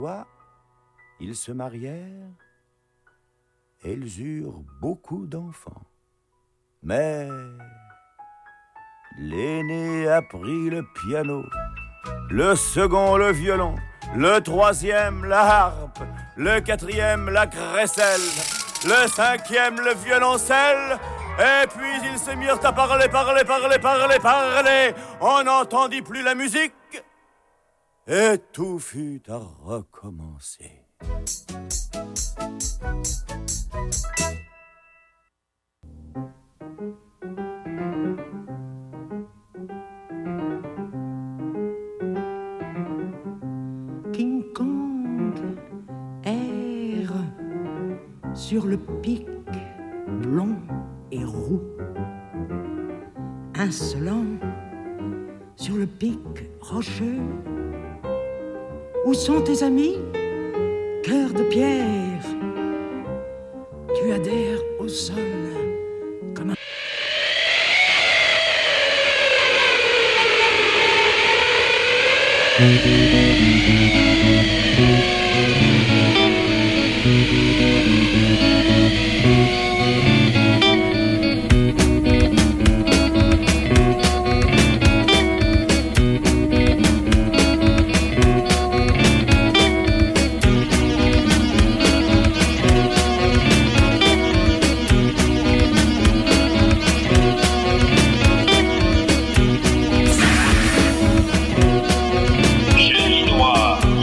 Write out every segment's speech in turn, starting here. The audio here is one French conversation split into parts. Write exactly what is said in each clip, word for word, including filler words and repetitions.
Ils se marièrent et ils eurent beaucoup d'enfants. Mais l'aîné apprit le piano, le second le violon, le troisième la harpe, le quatrième la crécelle, le cinquième le violoncelle. Et puis ils se mirent à parler, parler, parler, parler, parler. On n'entendit plus la musique et tout fut à recommencer. King Kong erre sur le pic blond et roux, insolent sur le pic rocheux. Où sont tes amis, cœur de pierre? Tu adhères au sol comme un... Génie noir.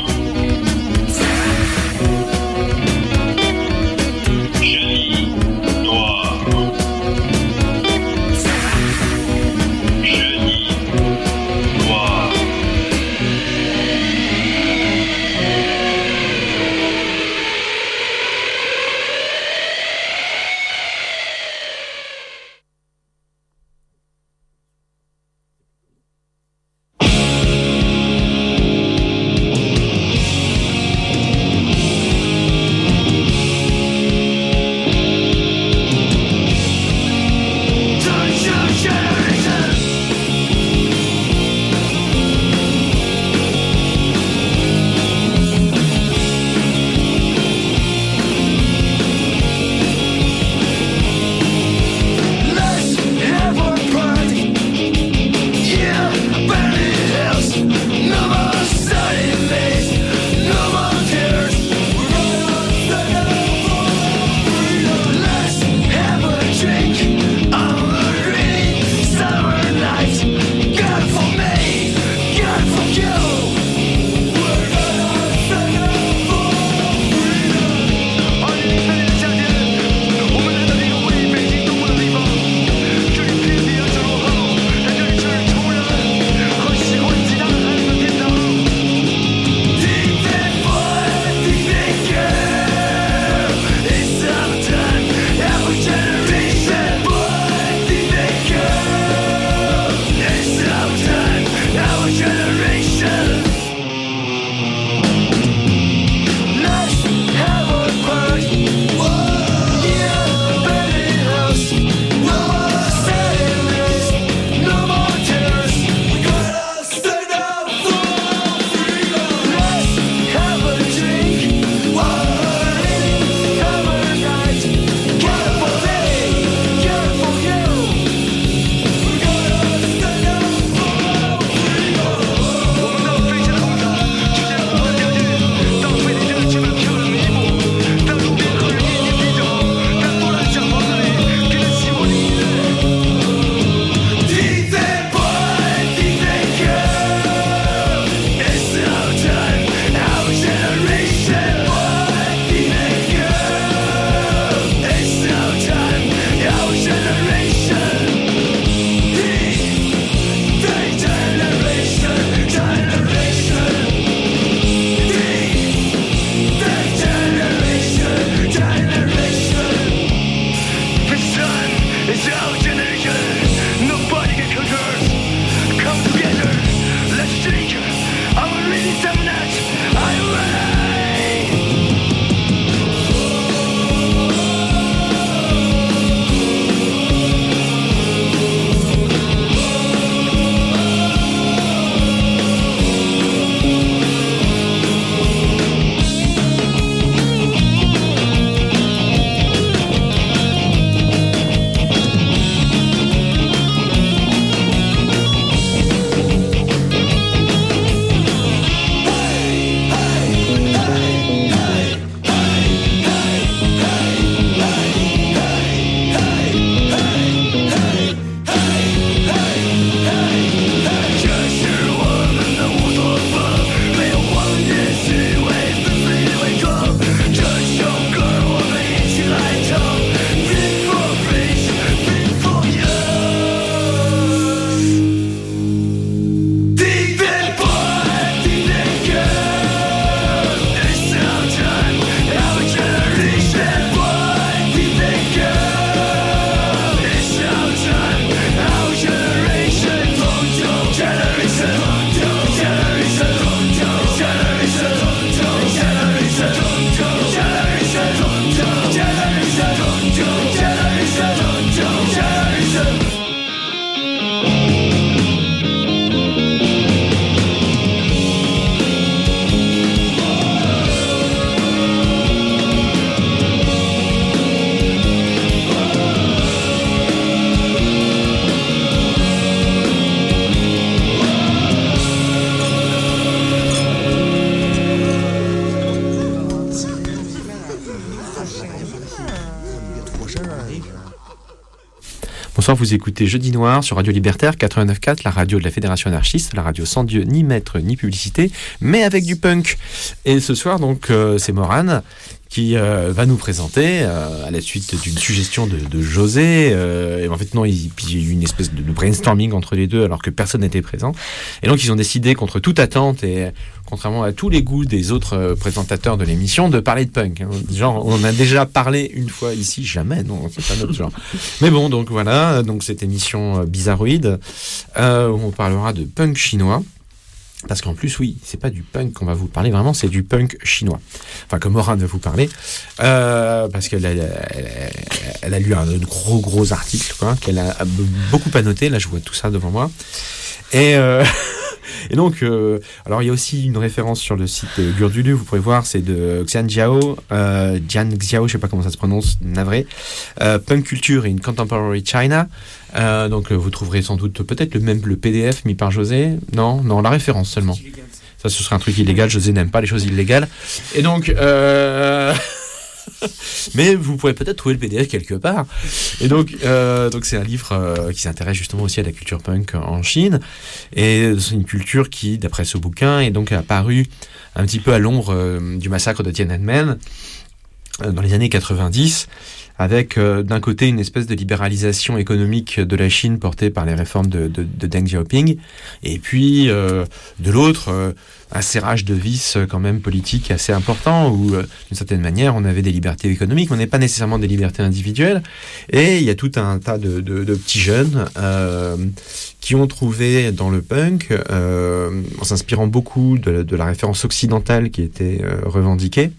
soir, vous écoutez Jeudi Noir sur Radio Libertaire quatre-vingt-neuf point quatre, la radio de la Fédération anarchiste, la radio sans Dieu, ni maître, ni publicité, mais avec du punk. Et ce soir, donc, euh, c'est Morane qui euh, va nous présenter, euh, à la suite d'une suggestion de, de José, euh, et en fait non, il, puis il y a eu une espèce de, de brainstorming entre les deux alors que personne n'était présent, et donc ils ont décidé contre toute attente et contrairement à tous les goûts des autres euh, présentateurs de l'émission, de parler de punk. Hein. Genre, on en a déjà parlé une fois ici, jamais, non, c'est pas notre genre. Mais bon, donc voilà, donc cette émission euh, bizarroïde, euh, où on parlera de punk chinois. Parce qu'en plus, oui, c'est pas du punk qu'on va vous parler vraiment, c'est du punk chinois. Enfin, que Morane va vous parler, euh, parce qu'elle a, elle, elle a lu un gros gros article, quoi, qu'elle a beaucoup annoté. Là, je vois tout ça devant moi. Et euh, et donc, euh, alors il y a aussi une référence sur le site Gurdulu, vous pouvez voir, c'est de Xian Jiao, euh, Jian Xiao, je sais pas comment ça se prononce, navré. Euh, Punk Culture in Contemporary China. Euh, donc vous trouverez sans doute peut-être le même le P D F mis par José. Non, non, la référence seulement. Ça, ce serait un truc illégal. José n'aime pas les choses illégales. Et donc, euh... mais vous pourrez peut-être trouver le P D F quelque part. Et donc, euh, donc c'est un livre euh, qui s'intéresse justement aussi à la culture punk en Chine. Et c'est une culture qui, d'après ce bouquin, est donc apparue un petit peu à l'ombre euh, du massacre de Tiananmen euh, dans les années quatre-vingt-dix. Avec euh, d'un côté une espèce de libéralisation économique de la Chine portée par les réformes de, de, de Deng Xiaoping, et puis euh, de l'autre euh, un serrage de vis quand même politique assez important, où euh, d'une certaine manière on avait des libertés économiques, mais on n'est pas nécessairement des libertés individuelles, et il y a tout un tas de, de, de petits jeunes euh, qui ont trouvé dans le punk, euh, en s'inspirant beaucoup de, de la référence occidentale qui était euh, revendiquée,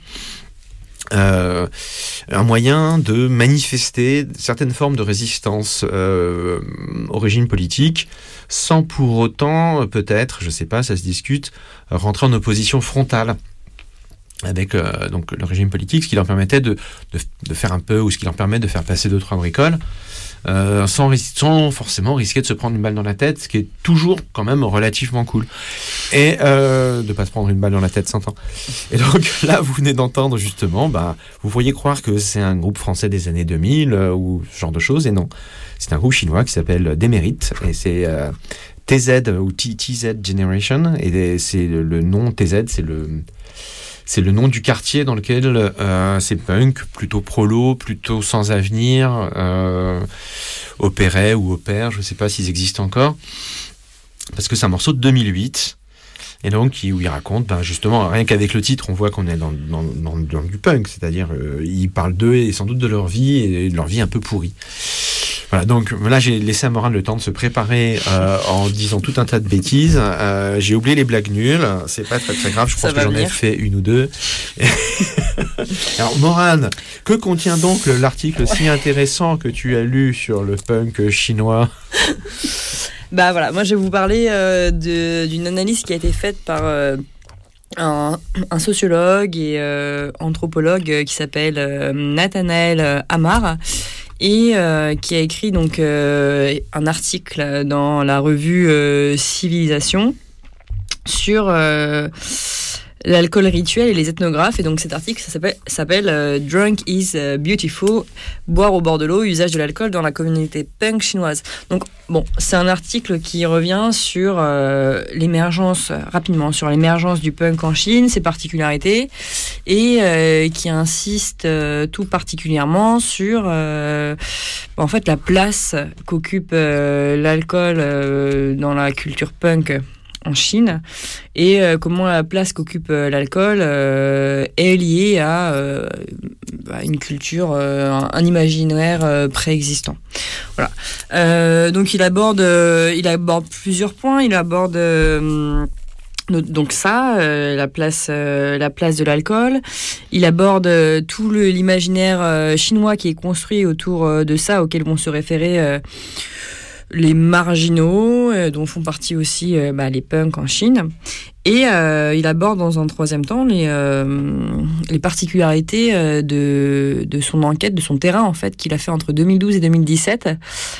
Euh, un moyen de manifester certaines formes de résistance euh, au régime politique, sans pour autant, peut-être, je sais pas, ça se discute, rentrer en opposition frontale avec euh, donc le régime politique, ce qui leur permettait de, de, de faire un peu, ou ce qui leur permet de faire passer deux trois bricoles, euh, sans, sans forcément risquer de se prendre une balle dans la tête, ce qui est toujours quand même relativement cool. Et euh, de pas se prendre une balle dans la tête cent ans. Et donc là, vous venez d'entendre justement, bah, vous pourriez croire que c'est un groupe français des années deux mille euh, ou ce genre de choses, et non. C'est un groupe chinois qui s'appelle Démérite, et c'est euh, T Z ou T Z Generation, et c'est le, le nom T Z, c'est le c'est le nom du quartier dans lequel euh, c'est punk, plutôt prolo, plutôt sans avenir, euh, opérait ou opère, je ne sais pas s'ils existent encore, parce que c'est un morceau de deux mille huit, et donc où il raconte, ben justement, rien qu'avec le titre, on voit qu'on est dans, dans, dans, dans du punk, c'est-à-dire euh, ils parlent d'eux et sans doute de leur vie, et de leur vie un peu pourrie. Voilà, donc là j'ai laissé à Morane le temps de se préparer euh, en disant tout un tas de bêtises. Euh, j'ai oublié les blagues nulles, c'est pas très très grave, je pense que j'en ai fait une ou deux. Alors Morane, que contient donc l'article si intéressant que tu as lu sur le punk chinois ? Bah voilà, moi je vais vous parler euh, de, d'une analyse qui a été faite par euh, un, un sociologue et euh, anthropologue qui s'appelle euh, Nathanaël Amar, et euh, qui a écrit donc euh, un article dans la revue euh, Civilisation sur euh, l'alcool rituel et les ethnographes. Et donc cet article, ça s'appelle, s'appelle euh, Drunk is Beautiful, boire au bord de l'eau, usage de l'alcool dans la communauté punk chinoise. Donc bon, c'est un article qui revient sur euh, l'émergence, rapidement, sur l'émergence du punk en Chine, ses particularités, et euh, qui insiste euh, tout particulièrement sur euh, en fait la place qu'occupe euh, l'alcool euh, dans la culture punk en Chine, et euh, comment la place qu'occupe euh, l'alcool euh, est liée à, euh, à une culture, euh, un, un imaginaire euh, préexistant. Voilà. Euh, donc il aborde, euh, il aborde plusieurs points. Il aborde euh, donc ça, euh, la place, euh, la place de l'alcool. Il aborde euh, tout le, l'imaginaire euh, chinois qui est construit autour euh, de ça, auquel vont se référer euh, les marginaux, euh, dont font partie aussi euh, bah, les punks en Chine. Et euh, il aborde dans un troisième temps les, euh, les particularités euh, de, de son enquête, de son terrain en fait, qu'il a fait entre deux mille douze et deux mille dix-sept.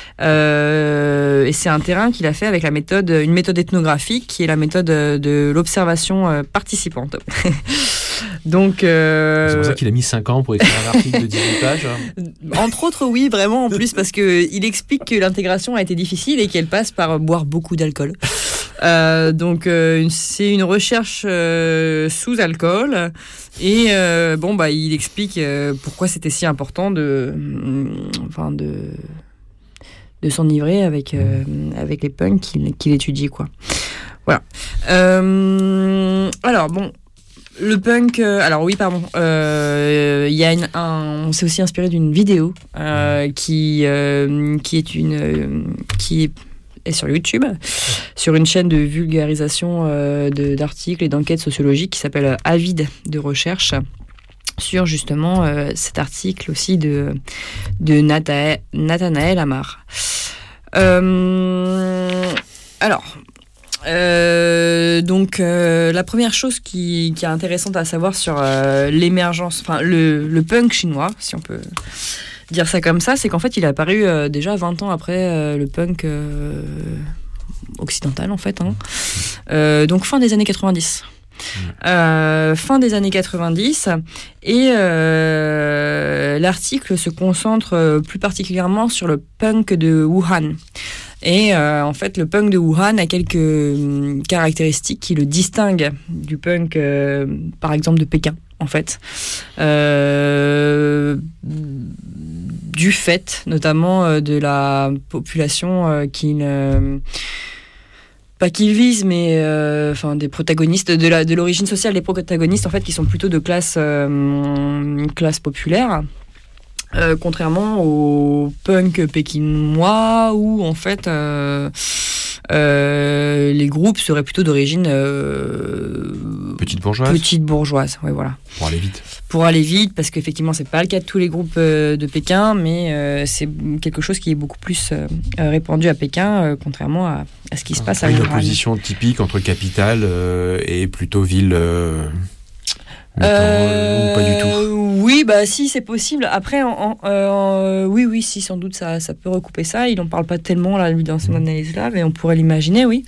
Euh, et c'est un terrain qu'il a fait avec la méthode, une méthode ethnographique qui est la méthode de l'observation euh, participante. Donc, euh... c'est pour ça qu'il a mis cinq ans pour écrire un article de dix-huit pages. Entre autres, oui, vraiment, en plus, parce qu'il explique que l'intégration a été difficile et qu'elle passe par boire beaucoup d'alcool. Euh, donc, euh, c'est une recherche euh, sous alcool. Et euh, bon, bah, il explique euh, pourquoi c'était si important de, euh, enfin, de, de s'enivrer avec, euh, avec les punks qu'il, qu'il étudie, quoi. Voilà. Euh, alors, bon. Le punk, euh, alors oui, pardon. Il euh, y a une, un, on s'est aussi inspiré d'une vidéo euh, qui euh, qui est une euh, qui est, est sur YouTube, sur une chaîne de vulgarisation euh, de, d'articles et d'enquêtes sociologiques qui s'appelle Avide de recherche, sur justement euh, cet article aussi de de Natha, Nathanaël Amar. Euh, alors. Euh, donc euh, la première chose qui, qui est intéressante à savoir sur euh, l'émergence, enfin le, le punk chinois, si on peut dire ça comme ça, c'est qu'en fait il est apparu euh, déjà vingt ans après euh, le punk euh, occidental en fait, hein. euh, donc fin des années quatre-vingt-dix. Euh, fin des années quatre-vingt-dix, et euh, l'article se concentre plus particulièrement sur le punk de Wuhan. Et euh, en fait, le punk de Wuhan a quelques euh, caractéristiques qui le distinguent du punk, euh, par exemple, de Pékin, en fait. Euh, du fait, notamment, euh, de la population euh, qui ne... pas qu'ils visent, mais euh, enfin des protagonistes de la de l'origine sociale des protagonistes en fait qui sont plutôt de classe euh, classe populaire, euh, contrairement au punk pékinois où en fait euh, euh, les groupes seraient plutôt d'origine euh, petite bourgeoise. Petite bourgeoise, ouais, voilà. Pour aller vite. Pour aller vite, parce qu'effectivement, c'est pas le cas de tous les groupes euh, de Pékin, mais euh, c'est quelque chose qui est beaucoup plus euh, répandu à Pékin, euh, contrairement à, à ce qui se passe à Wuhan. Une opposition typique entre capitale euh, et plutôt ville. Euh... Euh, ou pas du tout. Oui, bah si, c'est possible. Après, en, en, euh, oui, oui, si, sans doute, ça, ça peut recouper ça. Il n'en parle pas tellement là, lui, dans son analyse-là, mais on pourrait l'imaginer, oui.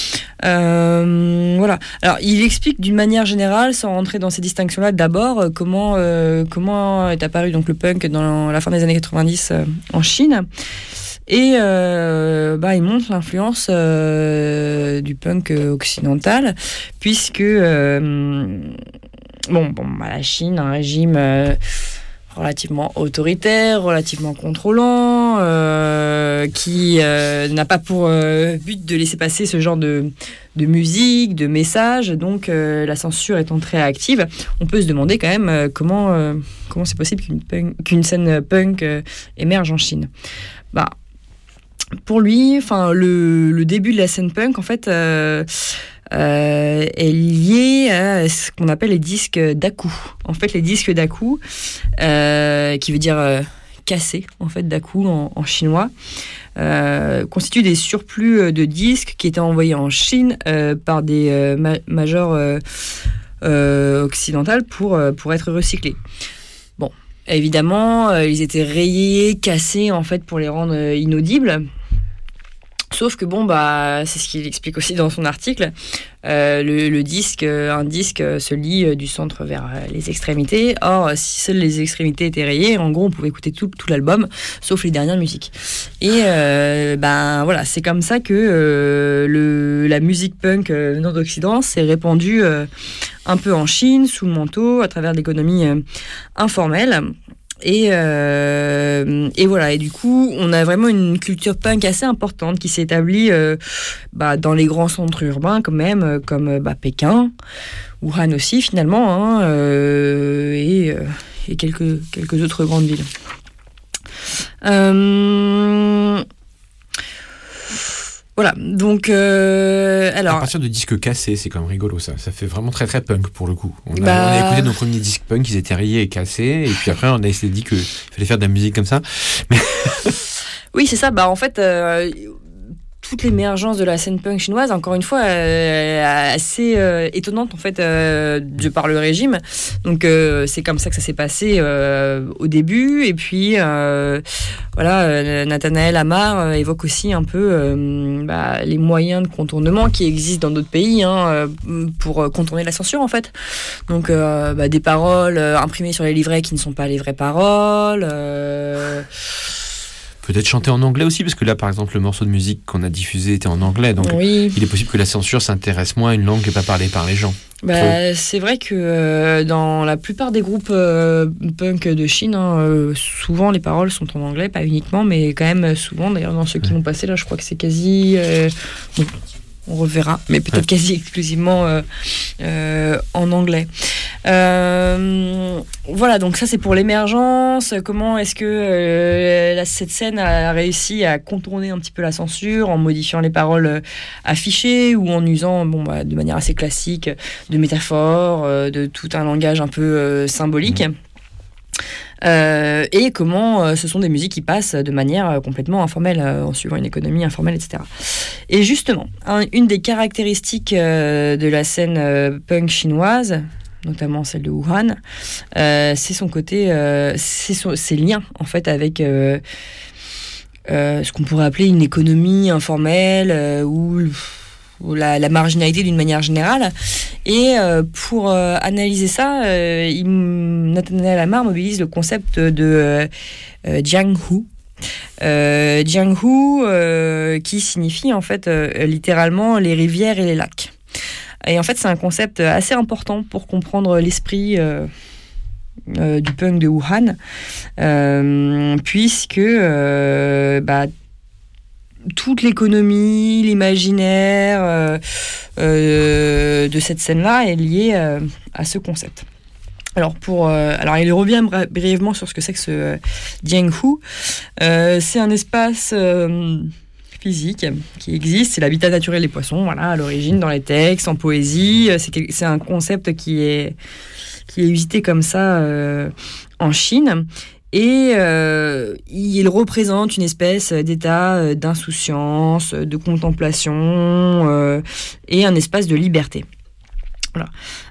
Euh, voilà. Alors, il explique d'une manière générale, sans rentrer dans ces distinctions-là, d'abord comment euh, comment est apparu donc le punk dans la fin des années quatre-vingt-dix euh, en Chine. Et euh, bah, il montre l'influence euh, du punk occidental, puisque euh, Bon, bon bah, la Chine, un régime euh, relativement autoritaire, relativement contrôlant, euh, qui euh, n'a pas pour euh, but de laisser passer ce genre de, de musique, de messages. Donc, euh, la censure étant très active, on peut se demander quand même euh, comment, euh, comment c'est possible qu'une, punk, qu'une scène punk euh, émerge en Chine. Bah, pour lui, enfin, le, le début de la scène punk, en fait... Euh, Euh, est lié à ce qu'on appelle les disques daku. En fait, les disques daku, euh, qui veut dire euh, cassé, en fait, daku en, en chinois, euh, constituent des surplus de disques qui étaient envoyés en Chine euh, par des euh, ma- majors euh, euh, occidentales pour, euh, pour être recyclés. Bon, évidemment, euh, ils étaient rayés, cassés, en fait, pour les rendre euh, inaudibles. Sauf que bon, bah, c'est ce qu'il explique aussi dans son article. Euh, le, le disque, un disque se lie du centre vers les extrémités. Or, si seules les extrémités étaient rayées, en gros, on pouvait écouter tout, tout l'album, sauf les dernières musiques. Et euh, ben voilà, c'est comme ça que euh, le, la musique punk euh, venant d'Occident s'est répandue euh, un peu en Chine, sous le manteau, à travers l'économie euh, informelle. Et, euh, et voilà, et du coup, on a vraiment une culture punk assez importante qui s'est établie euh, bah, dans les grands centres urbains, quand même, comme bah, Pékin, Wuhan aussi, finalement, hein, euh, et, euh, et quelques, quelques autres grandes villes. Euh, Voilà, donc euh, alors. À partir de disques cassés, c'est quand même rigolo ça. Ça fait vraiment très très punk pour le coup. On a, bah... on a écouté nos premiers disques punk, ils étaient rayés et cassés, et puis après on a essayé de dire qu'il fallait faire de la musique comme ça. Mais... oui, c'est ça. Bah en fait, euh, toute l'émergence de la scène punk chinoise, encore une fois, euh, assez euh, étonnante en fait, euh, de par le régime. Donc euh, c'est comme ça que ça s'est passé euh, au début. Et puis euh, voilà, euh, Nathanaël Ammar euh, évoque aussi un peu euh, bah, les moyens de contournement qui existent dans d'autres pays hein, euh, pour contourner la censure en fait. Donc euh, bah, des paroles euh, imprimées sur les livrets qui ne sont pas les vraies paroles. Euh, Peut-être chanter en anglais aussi, parce que là, par exemple, le morceau de musique qu'on a diffusé était en anglais. Donc, oui. il est possible que la censure s'intéresse moins à une langue qui n'est pas parlée par les gens. Bah, c'est vrai que euh, dans la plupart des groupes euh, punk de Chine, hein, euh, souvent les paroles sont en anglais, pas uniquement, mais quand même souvent. D'ailleurs, dans ceux qui vont passer, là, je crois que c'est quasi... Euh, bon, on reverra, mais peut-être ouais. quasi exclusivement euh, euh, en anglais. Euh, voilà, donc ça c'est pour l'émergence. Comment est-ce que euh, la, cette scène a réussi à contourner un petit peu la censure en modifiant les paroles affichées ou en usant bon, bah, de manière assez classique de métaphores, euh, de tout un langage un peu euh, symbolique. Mmh. Euh, et comment euh, ce sont des musiques qui passent de manière euh, complètement informelle, euh, en suivant une économie informelle, et cetera. Et justement, un, une des caractéristiques euh, de la scène euh, punk chinoise, notamment celle de Wuhan, euh, c'est son côté, euh, c'est son, ses liens en fait avec euh, euh, ce qu'on pourrait appeler une économie informelle euh, ou La, la marginalité d'une manière générale. Et euh, pour euh, analyser ça, euh, il, Nathanaël Ammar mobilise le concept de euh, Jianghu. Euh, Jianghu, euh, qui signifie en fait euh, littéralement les rivières et les lacs. Et en fait, c'est un concept assez important pour comprendre l'esprit euh, euh, du punk de Wuhan, euh, puisque euh, bah, toute l'économie, l'imaginaire euh, euh, de cette scène-là est liée euh, à ce concept. Alors, pour, euh, alors, il revient bri- brièvement sur ce que c'est que ce euh, Jianghu. Euh, c'est un espace euh, physique qui existe, c'est l'habitat naturel des poissons, voilà, à l'origine, dans les textes, en poésie. C'est, c'est un concept qui est, qui est usité comme ça euh, en Chine. Et euh, il représente une espèce d'état d'insouciance, de contemplation euh, et un espace de liberté. Voilà.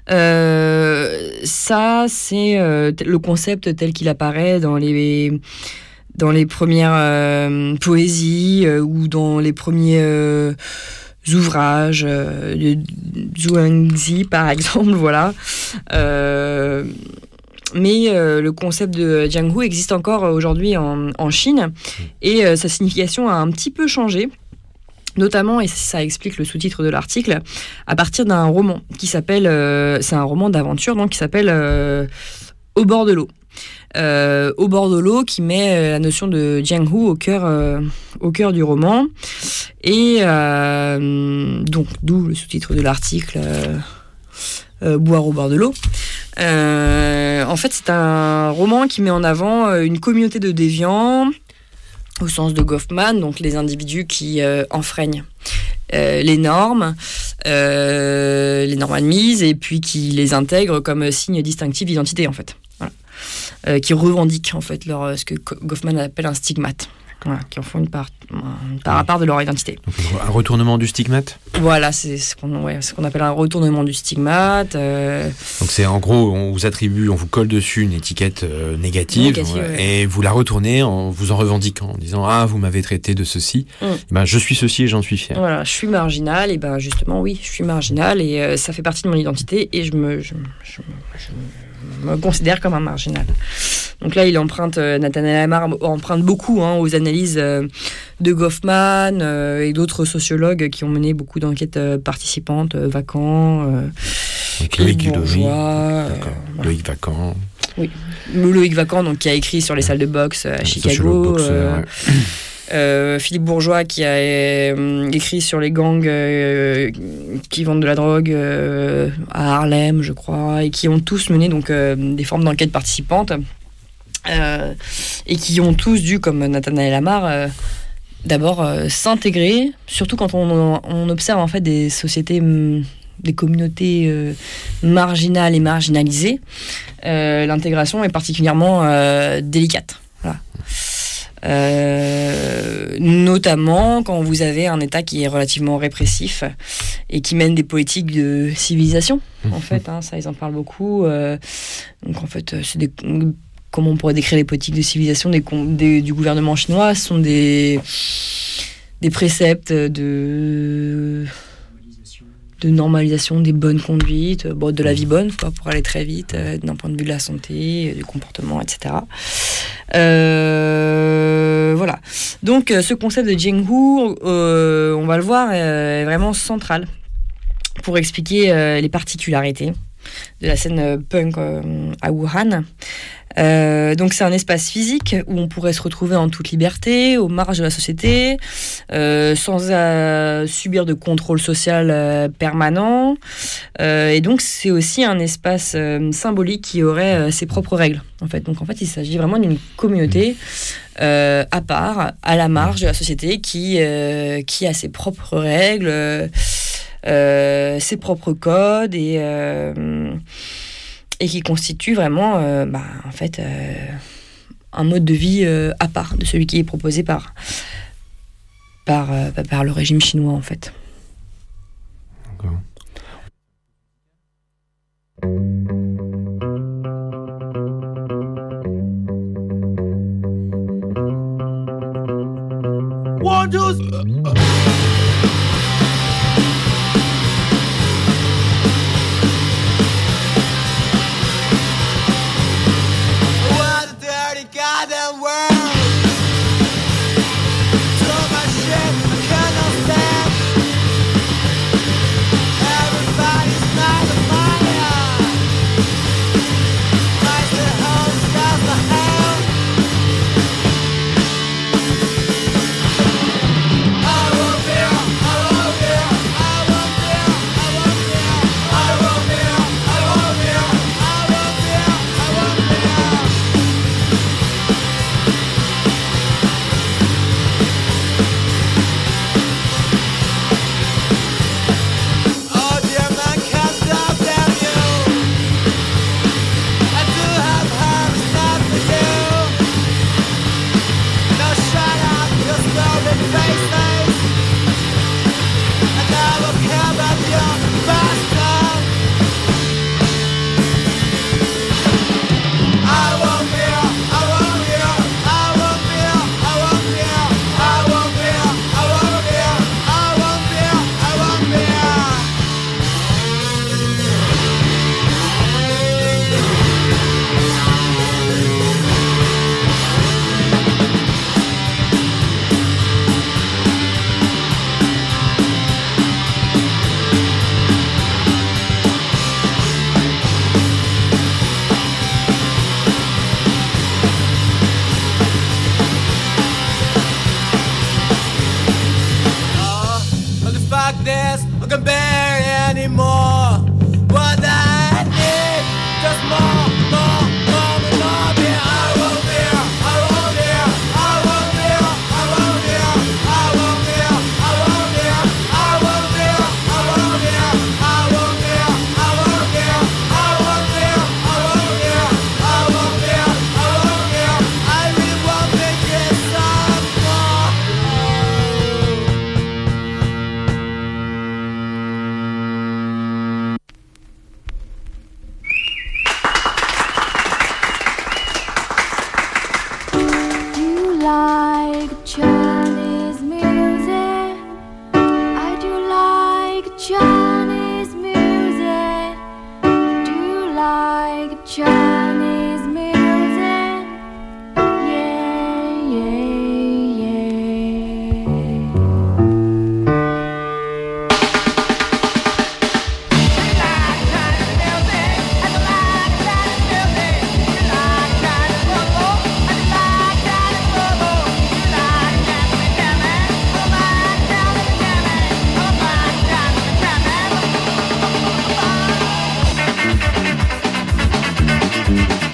Euh, ça, c'est euh, le concept tel qu'il apparaît dans les, dans les premières euh, poésies euh, ou dans les premiers euh, ouvrages euh, de Zhuangzi, par exemple. Voilà. Euh, Mais euh, le concept de Jianghu existe encore aujourd'hui en, en Chine et euh, sa signification a un petit peu changé, notamment, et ça explique le sous-titre de l'article, à partir d'un roman qui s'appelle, euh, c'est un roman d'aventure donc qui s'appelle euh, Au bord de l'eau. Euh, Au bord de l'eau, qui met la notion de Jianghu au cœur, euh, au cœur du roman, et euh, donc d'où le sous-titre de l'article. Euh, Euh, boire au bord de l'eau. Euh, en fait, c'est un roman qui met en avant une communauté de déviants, au sens de Goffman, donc les individus qui euh, enfreignent euh, les normes, euh, les normes admises, et puis qui les intègrent comme signe distinctif d'identité, en fait. Voilà. Euh, qui revendiquent, en fait, leur, ce que Goffman appelle un stigmate. Voilà, qui en font une part, une part à part de leur identité. Donc, un retournement du stigmate ? Voilà, c'est ce qu'on, ouais, ce qu'on appelle un retournement du stigmate. Euh... Donc c'est en gros, on vous attribue, on vous colle dessus une étiquette euh, négative, négative ouais, ouais. et vous la retournez en vous en revendiquant, en disant « Ah, vous m'avez traité de ceci, mm. et ben, je suis ceci et j'en suis fier. » Voilà, je suis marginal, et ben justement, oui, je suis marginal, et euh, ça fait partie de mon identité, et je me... Je, je, je, je me considère comme un marginal. Donc là, il emprunte, euh, Nathanaël Ammar emprunte beaucoup hein, aux analyses euh, de Goffman euh, et d'autres sociologues qui ont mené beaucoup d'enquêtes euh, participantes, euh, Vacan, euh, Loïc Bourgeois, euh, Loïc Vacan. Oui, Loïc Vacan, donc qui a écrit sur les salles de boxe à Chicago. Boxeur, euh, ouais. Euh, Philippe Bourgeois qui a euh, écrit sur les gangs euh, qui vendent de la drogue euh, à Harlem, je crois, et qui ont tous mené donc euh, des formes d'enquête participantes euh, et qui ont tous dû, comme Nathanaël Ammar, euh, d'abord euh, s'intégrer, surtout quand on, on observe en fait des sociétés, des communautés euh, marginales et marginalisées. Euh, l'intégration est particulièrement euh, délicate. Voilà. Euh, notamment quand vous avez un État qui est relativement répressif et qui mène des politiques de civilisation, en fait. Hein, ça, ils en parlent beaucoup. Euh, donc, en fait, c'est des... Comment on pourrait décrire les politiques de civilisation des, des, du gouvernement chinois? Ce sont des, des préceptes de, de normalisation des bonnes conduites, bon, de la vie bonne, quoi, pour aller très vite, euh, d'un point de vue de la santé, du comportement, et cetera. Euh, voilà. Donc, ce concept de Jianghu, euh, on va le voir, est vraiment central pour expliquer euh, les particularités de la scène punk euh, à Wuhan. Euh, donc c'est un espace physique où on pourrait se retrouver en toute liberté, aux marges de la société, euh, sans euh, subir de contrôle social euh, permanent. Euh, et donc c'est aussi un espace euh, symbolique qui aurait euh, ses propres règles. En fait. Donc en fait il s'agit vraiment d'une communauté euh, à part, à la marge de la société, qui, euh, qui a ses propres règles, euh, euh, ses propres codes et... Euh, et qui constitue vraiment euh, bah, en fait, euh, un mode de vie euh, à part de celui qui est proposé par, par, euh, par le régime chinois, en fait. D'accord. One, two, Thank you.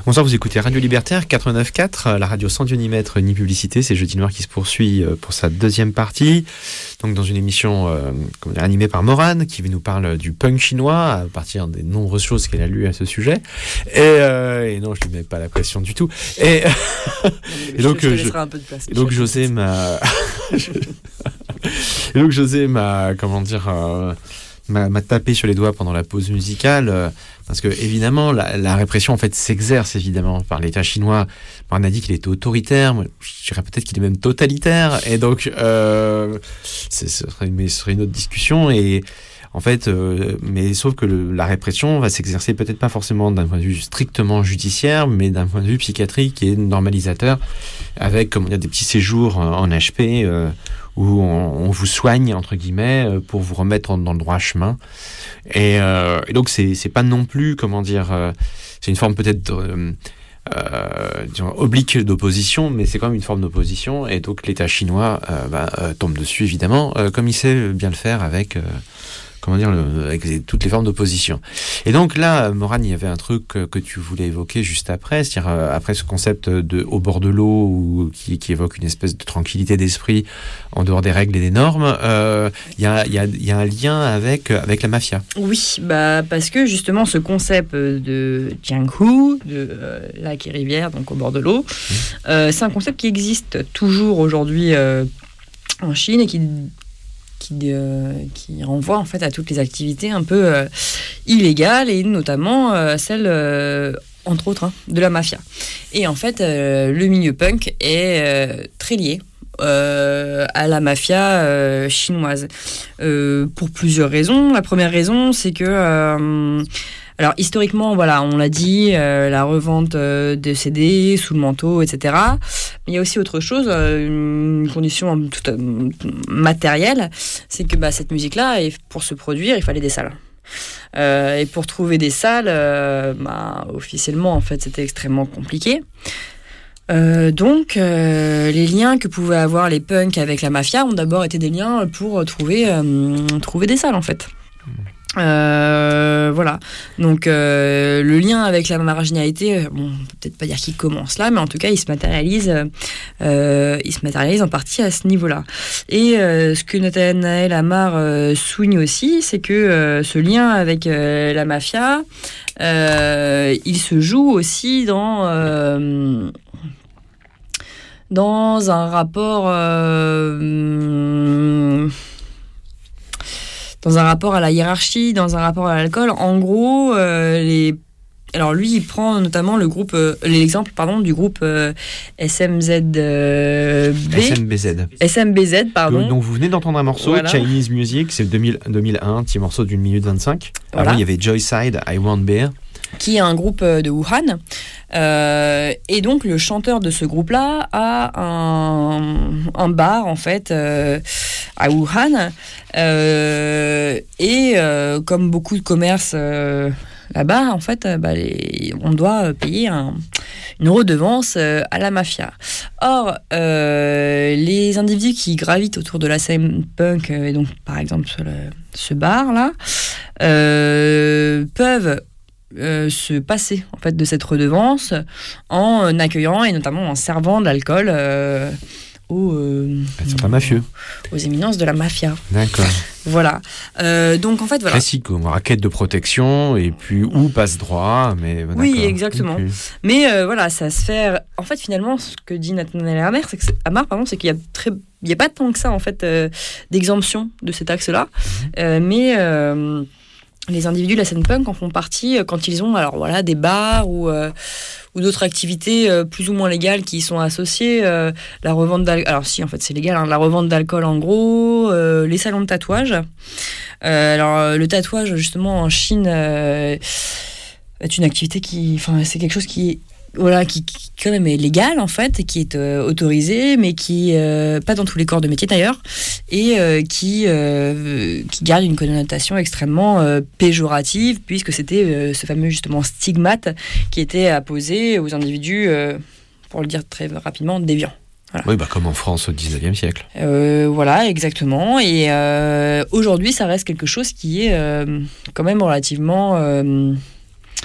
Bonsoir, vous écoutez Radio Libertaire quatre-vingt-neuf virgule quatre, la radio sans Dieu ni maître ni publicité. C'est Jeudi Noir qui se poursuit pour sa deuxième partie. Donc dans une émission euh, comment dire, animée par Morane, qui nous parle du punk chinois à partir des nombreuses choses qu'elle a lues à ce sujet. Et, euh, et non, je ne lui mets pas la pression du tout. Et, et donc, je, je, je un peu de place, et donc José m'a... et donc José m'a, comment dire... Euh, M'a, m'a tapé sur les doigts pendant la pause musicale euh, parce que évidemment la, la répression en fait s'exerce évidemment par l'État chinois. On a dit qu'il était autoritaire, moi, je dirais peut-être qu'il est même totalitaire, et donc euh, c'est, ce, serait, mais ce serait une autre discussion. Et en fait, euh, mais sauf que le, la répression va s'exercer peut-être pas forcément d'un point de vue strictement judiciaire, mais d'un point de vue psychiatrique et normalisateur, avec comme il y a des petits séjours en H P. Euh, où on, on vous soigne entre guillemets pour vous remettre dans le droit chemin, et, euh, et donc c'est c'est pas non plus comment dire euh, c'est une forme peut-être euh, euh, disons, oblique d'opposition, mais c'est quand même une forme d'opposition, et donc l'État chinois euh, bah, euh, tombe dessus évidemment euh, comme il sait bien le faire avec euh, comment dire, le, avec les, toutes les formes d'opposition. Et donc là, Morane, il y avait un truc que, que tu voulais évoquer juste après, c'est-à-dire euh, après ce concept de au bord de l'eau, ou qui, qui évoque une espèce de tranquillité d'esprit en dehors des règles et des normes. Euh, il y a, il y a, il y a un lien avec avec la mafia. Oui, bah parce que justement ce concept de Jianghu, de euh, lac et rivière, donc au bord de l'eau, mmh. euh, c'est un concept qui existe toujours aujourd'hui euh, en Chine et qui Qui, euh, qui renvoie en fait à toutes les activités un peu euh, illégales, et notamment euh, celle, euh, entre autres, hein, de la mafia. Et en fait, euh, le milieu punk est euh, très lié euh, à la mafia euh, chinoise, euh, pour plusieurs raisons. La première raison, c'est que... Euh, Alors historiquement, voilà, on l'a dit, euh, la revente euh, de C D sous le manteau, et cetera. Mais il y a aussi autre chose, euh, une condition tout, euh, matérielle, c'est que bah, cette musique-là, pour se produire, il fallait des salles. Euh, et pour trouver des salles, euh, bah, officiellement, en fait, c'était extrêmement compliqué. Euh, donc, euh, les liens que pouvaient avoir les punks avec la mafia ont d'abord été des liens pour trouver, euh, trouver des salles, en fait. Euh, voilà, donc euh, le lien avec la marginalité, bon, on peut peut-être pas dire qu'il commence là, mais en tout cas il se matérialise, euh, il se matérialise en partie à ce niveau-là. Et euh, ce que Nathanaël Amar euh, souligne aussi, c'est que euh, ce lien avec euh, la mafia, euh, il se joue aussi dans euh, dans un rapport euh, dans un rapport à la hiérarchie, dans un rapport à l'alcool. En gros, euh, les... alors lui, il prend notamment le groupe, euh, l'exemple pardon, du groupe euh, S M Z B. S M B Z. S M B Z, pardon. Donc vous venez d'entendre un morceau, voilà. Chinese Music, c'est deux mille, deux mille un, petit morceau d'une minute vingt-cinq. Voilà. Avant, il y avait Joyside, I Want Beer. Qui est un groupe de Wuhan. Euh, et donc, le chanteur de ce groupe-là a un, un bar, en fait, euh, à Wuhan. Euh, et euh, comme beaucoup de commerces euh, là-bas, en fait, bah, les, on doit payer un, une redevance euh, à la mafia. Or, euh, les individus qui gravitent autour de la scène punk, euh, et donc, par exemple, sur le, ce bar-là, euh, peuvent... Euh, se passer en fait de cette redevance en euh, accueillant et notamment en servant de l'alcool euh, aux, euh, c'est pas mafieux. aux éminences de la mafia. D'accord. Voilà. Euh, donc en fait voilà. Classique, raquette de protection et puis où passe droit, mais bah, oui exactement. Okay. Mais euh, voilà, ça se fait. En fait finalement, ce que dit Nathanaël Amar, c'est que Amar, pardon, c'est qu'il y a très, il y a pas tant que ça en fait euh, d'exemption de cet axe-là, mmh. euh, mais euh, les individus de la scène punk en font partie quand ils ont alors voilà des bars ou euh, ou d'autres activités euh, plus ou moins légales qui y sont associées, euh, la revente d'alcool, alors si en fait c'est légal, hein, la revente d'alcool en gros, euh, les salons de tatouage. Euh, alors le tatouage justement en Chine euh, est une activité qui, enfin c'est quelque chose qui voilà, qui, qui quand même est légal en fait, et qui est euh, autorisé, mais qui euh, pas dans tous les corps de métier d'ailleurs, et euh, qui euh, qui garde une connotation extrêmement euh, péjorative, puisque c'était euh, ce fameux justement stigmate qui était apposé aux individus, euh, pour le dire très rapidement, déviants. Voilà. Oui, bah comme en France au dix-neuvième siècle. Euh, voilà, exactement. Et euh, aujourd'hui, ça reste quelque chose qui est euh, quand même relativement euh,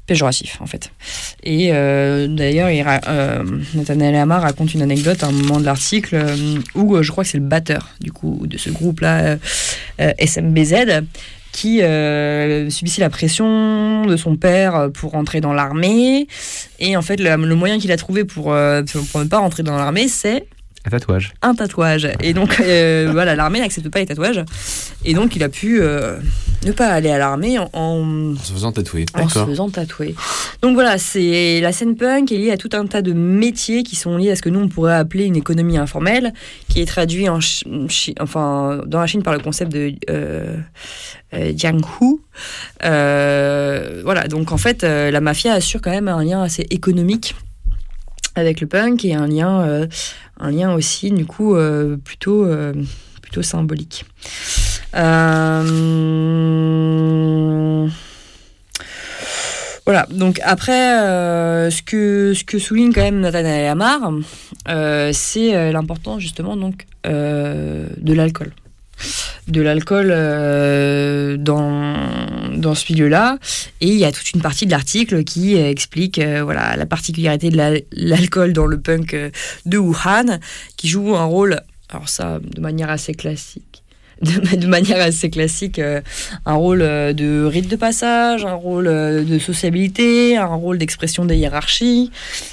péjoratif en fait. Et euh, d'ailleurs, il ra- euh, Nathanaël Ammar raconte une anecdote à un moment de l'article euh, où euh, je crois que c'est le batteur du coup de ce groupe-là, euh, euh, S M B Z, qui euh, subissait la pression de son père pour rentrer dans l'armée. Et en fait, le, le moyen qu'il a trouvé pour, euh, pour ne pas rentrer dans l'armée, c'est Un tatouage. un tatouage. Et donc, euh, voilà, l'armée n'accepte pas les tatouages. Et donc, il a pu euh, ne pas aller à l'armée en, en, En se faisant tatouer. en se D'accord. faisant tatouer. Donc voilà, c'est la scène punk est liée à tout un tas de métiers qui sont liés à ce que nous, on pourrait appeler une économie informelle, qui est traduit en chi- chi- enfin, dans la Chine par le concept de euh, euh, Jianghu. Euh, voilà, donc en fait, euh, la mafia assure quand même un lien assez économique avec le punk et un lien, euh, un lien aussi, du coup, euh, plutôt, euh, plutôt symbolique. Euh... Voilà, donc après, euh, ce, que, ce que souligne quand même Nathanaël Ammar, euh, c'est euh, l'importance justement donc, euh, de l'alcool. De l'alcool euh, dans, dans ce milieu-là. Et il y a toute une partie de l'article qui euh, explique euh, voilà, la particularité de la, l'alcool dans le punk euh, de Wuhan, qui joue un rôle, alors ça, de manière assez classique, de, de manière assez classique, euh, un rôle euh, de rite de passage, un rôle euh, de sociabilité, un rôle d'expression des hiérarchies.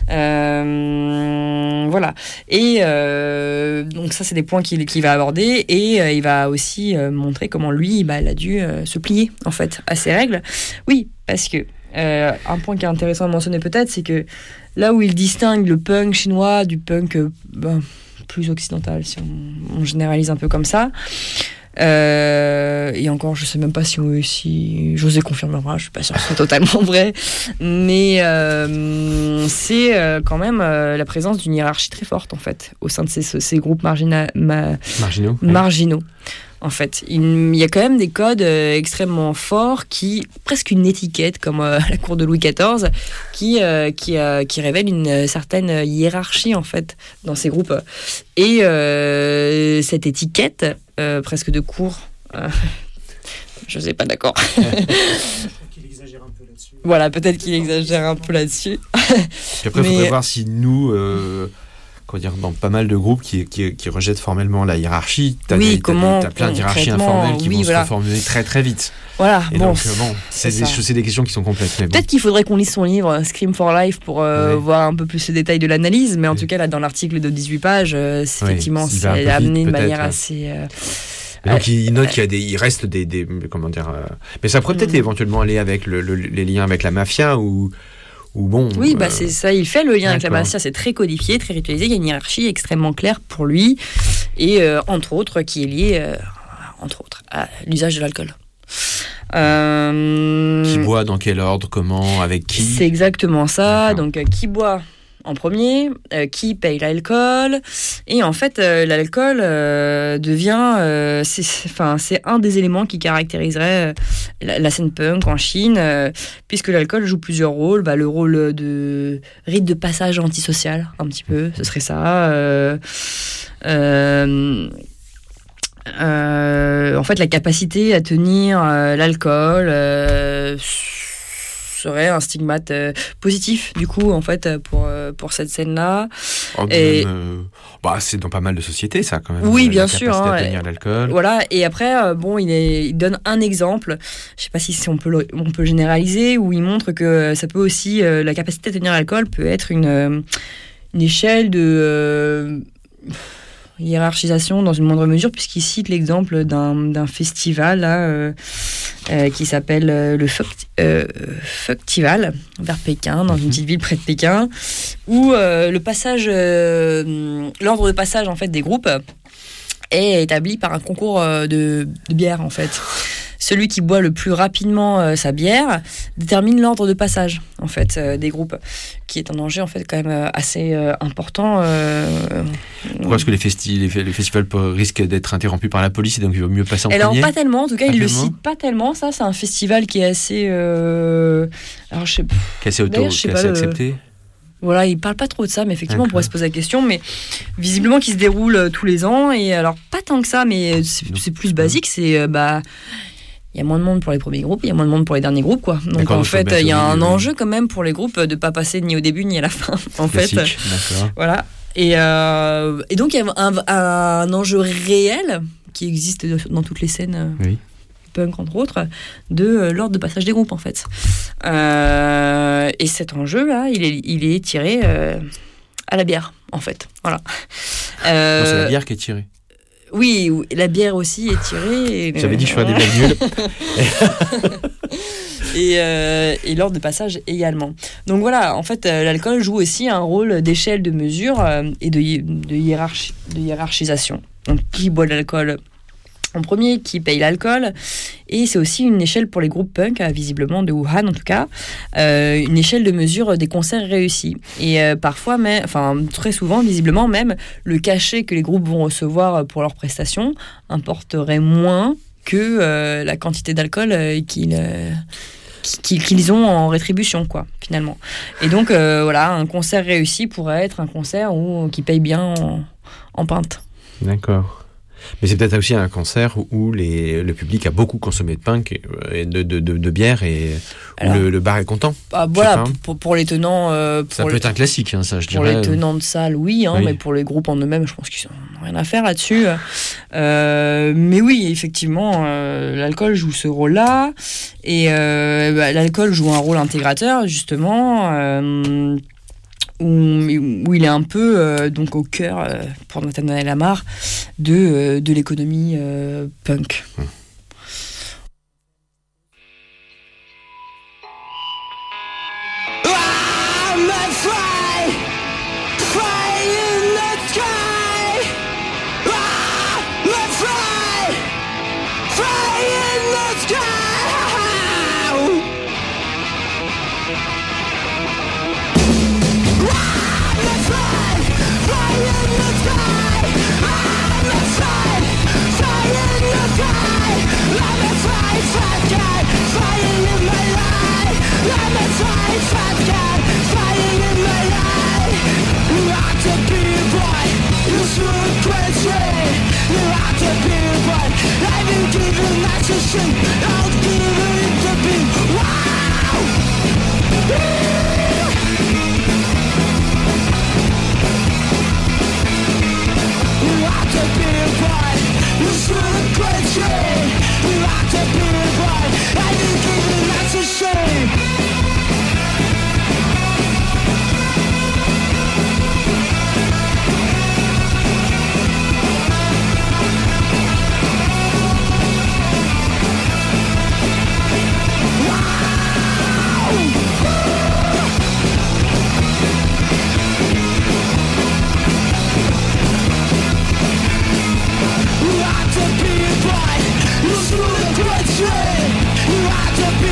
Euh, voilà. Et euh, donc ça, c'est des points qu'il, qu'il va aborder. Et euh, il va aussi euh, montrer comment lui, bah, il a dû euh, se plier, en fait, à ces règles. Oui, parce que euh, un point qui est intéressant à mentionner peut-être, c'est que là où il distingue le punk chinois du punk euh, bah, plus occidental, si on, on généralise un peu comme ça, Euh, et encore, je sais même pas si, si José confirmera, je suis pas sûre que ce soit totalement vrai, mais euh, c'est euh, quand même euh, la présence d'une hiérarchie très forte en fait au sein de ces, ces groupes margina, ma, Marginaux. marginaux. En fait, il y a quand même des codes euh, extrêmement forts qui, presque une étiquette comme euh, à la cour de Louis quatorze, qui euh, qui, euh, qui révèle une certaine hiérarchie en fait dans ces groupes. Et euh, cette étiquette, euh, presque de cour, euh, je sais pas d'accord. qu'il exagère un peu là-dessus. Voilà, peut-être qu'il exagère un peu là-dessus. Puis après, il Mais- faudrait voir si nous, euh, comment dire, dans pas mal de groupes qui, qui, qui rejettent formellement la hiérarchie, t'as, Oui, des, t'as, comment, des- t'as plein d'hiérarchies concrètement, informelles qui oui, vont voilà. se reformuler très très vite. Voilà, Et bon. donc, euh, bon, c'est, c'est des, ça. c'est des questions qui sont complexes. Mais bon. Peut-être qu'il faudrait qu'on lise son livre Scream for Life pour euh, Ouais. voir un peu plus les détails de l'analyse, mais en Oui. tout cas là dans l'article de dix-huit pages, euh, c'est Oui, effectivement il va un c'est peu vite, amené de peut-être, manière ouais. assez. euh, Et donc il note qu'il y a des, il reste des, des comment dire, euh, mais ça pourrait peut-être Mm. éventuellement aller avec le, le- les liens avec la mafia ou, ou bon. Oui, bah euh, c'est ça, il fait le lien avec la d'accord. mafia, c'est très codifié, très ritualisé, il y a une hiérarchie extrêmement claire pour lui, et euh, entre autres qui est liée, euh, entre autres, à l'usage de l'alcool. Euh, Qui boit, dans quel ordre, comment, avec qui. C'est exactement ça. D'accord. Donc, euh, qui boit en premier, euh, qui paye l'alcool, et en fait, euh, l'alcool euh, devient, euh, c'est, enfin, c'est un des éléments qui caractériserait euh, la, la scène punk en Chine, euh, puisque l'alcool joue plusieurs rôles. Bah, le rôle de rite de passage antisocial, un petit peu, ce serait ça. Euh, euh, euh, en fait, la capacité à tenir euh, l'alcool euh, serait un stigmate euh, positif, du coup, en fait, pour, euh, pour cette scène-là. Oh, et- même, euh, bah, c'est dans pas mal de sociétés, ça, quand même. Oui, la bien capacité sûr, hein, à tenir l'alcool. Voilà, et après, euh, bon, il, est, il donne un exemple, je sais pas si, si on, peut le- on peut généraliser, où il montre que ça peut aussi, euh, la capacité à tenir l'alcool peut être une, euh, une échelle de euh, hiérarchisation dans une moindre mesure, puisqu'il cite l'exemple d'un, d'un festival là, euh, euh, qui s'appelle euh, le Fuct- euh, Fuctival, vers Pékin, dans une petite ville près de Pékin, où euh, le passage, euh, l'ordre de passage en fait des groupes est établi par un concours euh, de, de bière en fait. Celui qui boit le plus rapidement euh, sa bière détermine l'ordre de passage en fait euh, des groupes, qui est un enjeu en fait quand même euh, assez euh, important. Euh, Pourquoi est-ce que les, festi- les, les festivals pe- risquent d'être interrompus par la police et donc il vaut mieux passer en Alors premier? pas tellement, en tout cas Pas il le tellement. cite pas tellement. Ça c'est un festival qui est assez. Euh... Alors je sais pas. Qui est assez, auto, D'ailleurs, je sais qui est pas, assez le- accepté. Voilà, il parle pas trop de ça, mais effectivement, on D'accord. pourrait se poser la question. Mais visiblement, qui se déroule euh, tous les ans. Et alors, pas tant que ça, mais c'est, Donc, c'est plus basique. C'est, euh, bah, il y a moins de monde pour les premiers groupes, il y a moins de monde pour les derniers groupes, quoi. Donc D'accord, en donc, fait, faut il y a mettre un le- enjeu quand même pour les groupes de pas passer ni au début ni à la fin. En Classique, fait, d'accord. voilà. Et, euh, et donc il y a un, un enjeu réel qui existe dans toutes les scènes. euh, Oui. Punk entre autres, de euh, l'ordre de passage des groupes en fait. Euh, et cet enjeu-là, il est, il est tiré euh, à la bière en fait. Voilà. Euh, Non, c'est la bière qui est tirée. Oui, oui, la bière aussi est tirée. Et, J'avais dit que je ferais des blagues nulles. et, euh, et l'ordre de passage également. Donc voilà, en fait, euh, l'alcool joue aussi un rôle d'échelle de mesure euh, et de, hi- de, hiérarchi- de hiérarchisation. Donc qui boit de l'alcool en premier, qui paye l'alcool, et c'est aussi une échelle pour les groupes punk, euh, visiblement de Wuhan en tout cas, euh, une échelle de mesure des concerts réussis. Et euh, parfois, mais, enfin très souvent, visiblement même, le cachet que les groupes vont recevoir pour leurs prestations importerait moins que euh, la quantité d'alcool euh, qu'ils euh, qu'ils qu'ils ont en rétribution, quoi, finalement. Et donc, euh, voilà, un concert réussi pourrait être un concert où, qui paye bien en, en pinte. D'accord. Mais c'est peut-être aussi un concert où, où les, le public a beaucoup consommé de punk et, et de, de, de, de bière et où Alors, le, le bar est content. Ah, Je voilà, sais pas. pour, pour les tenants... euh, Ça pour peut les- être un classique, hein, ça, je Pour dirais. les tenants de salle, oui, hein, Oui. mais pour les groupes en eux-mêmes, je pense qu'ils n'ont rien à faire là-dessus. Euh, mais oui, effectivement, euh, l'alcool joue ce rôle-là. Et euh, bah, l'alcool joue un rôle intégrateur, justement, euh, où, où il est un peu euh, donc au cœur, euh, pour Nathanaël Ammar, de, euh, de l'économie euh, punk. Hum. I'm a fly, fly in the sky. I'm a fly, fly in the sky. I'm a fly, fly in the sky. I'm a fly, fly in the sky. I'm a fly, fat guy, flying in my life. I'm a fly, fat guy, flying in my life. You ought to be a boy, you should graduate. You ought to be a boy, I've been given that to shit. I'll give it to be. Wow! You ought to be a boy, you should graduate. You ought to be a boy, I've been given that to shame. You ought to be a boy, you should graduate. You ought to be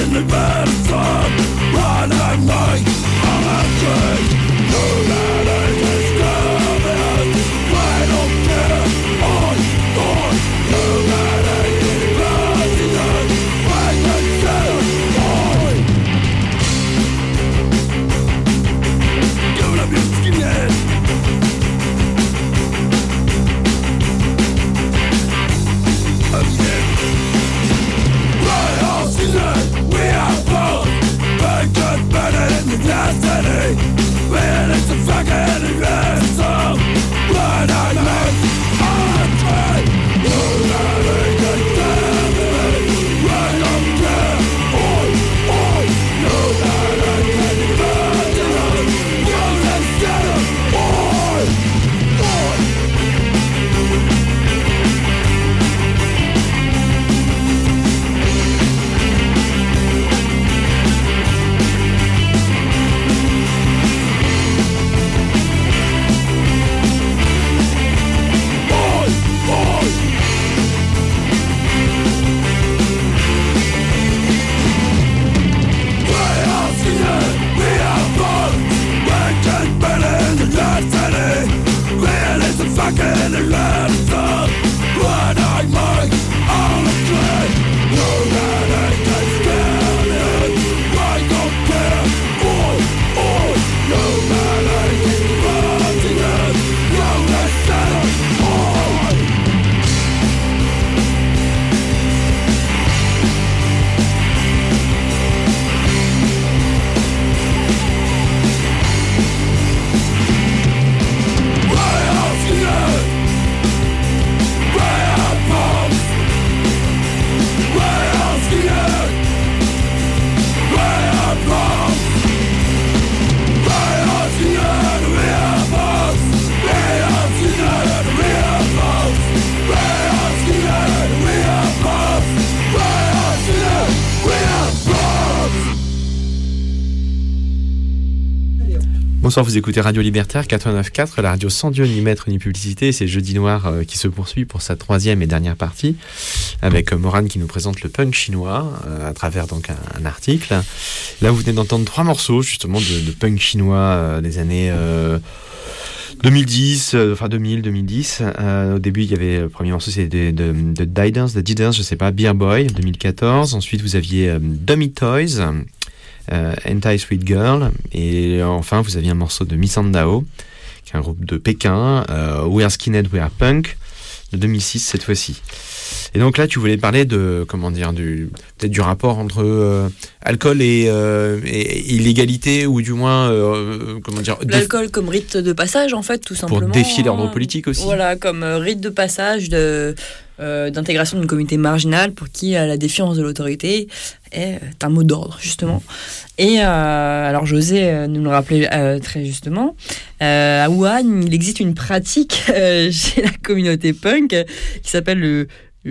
Bonsoir, vous écoutez Radio Libertaire quatre-vingt-neuf point quatre, la radio sans Dieu, ni maître, ni publicité. C'est Jeudi Noir euh, qui se poursuit pour sa troisième et dernière partie, avec euh, Morane qui nous présente le punk chinois euh, à travers donc un, un article. Là, vous venez d'entendre trois morceaux justement de, de punk chinois euh, des années euh, deux mille dix, euh, enfin deux mille, deux mille dix. Euh, au début, il y avait le premier morceau, c'était de, de, de Didance, de Didance, je sais pas, Beer Boy, deux mille quatorze. Ensuite, vous aviez euh, Dummy Toys. Euh, Anti-Sweet Girl, et enfin vous aviez un morceau de Missandao, qui est un groupe de Pékin, euh, We Are Skinhead, We Are Punk, de deux mille six cette fois-ci. Et donc là tu voulais parler de, comment dire, du, peut-être du rapport entre euh, alcool et, euh, et, et illégalité, ou du moins, euh, comment dire... L'alcool comme rite de passage en fait, tout simplement. Pour défier l'ordre politique aussi. Voilà, comme euh, rite de passage de... Euh, d'intégration d'une communauté marginale pour qui euh, la défiance de l'autorité est un mot d'ordre, justement. Et euh, alors José euh, nous le rappelait euh, très justement, euh, à Wuhan, il existe une pratique euh, chez la communauté punk euh, qui s'appelle le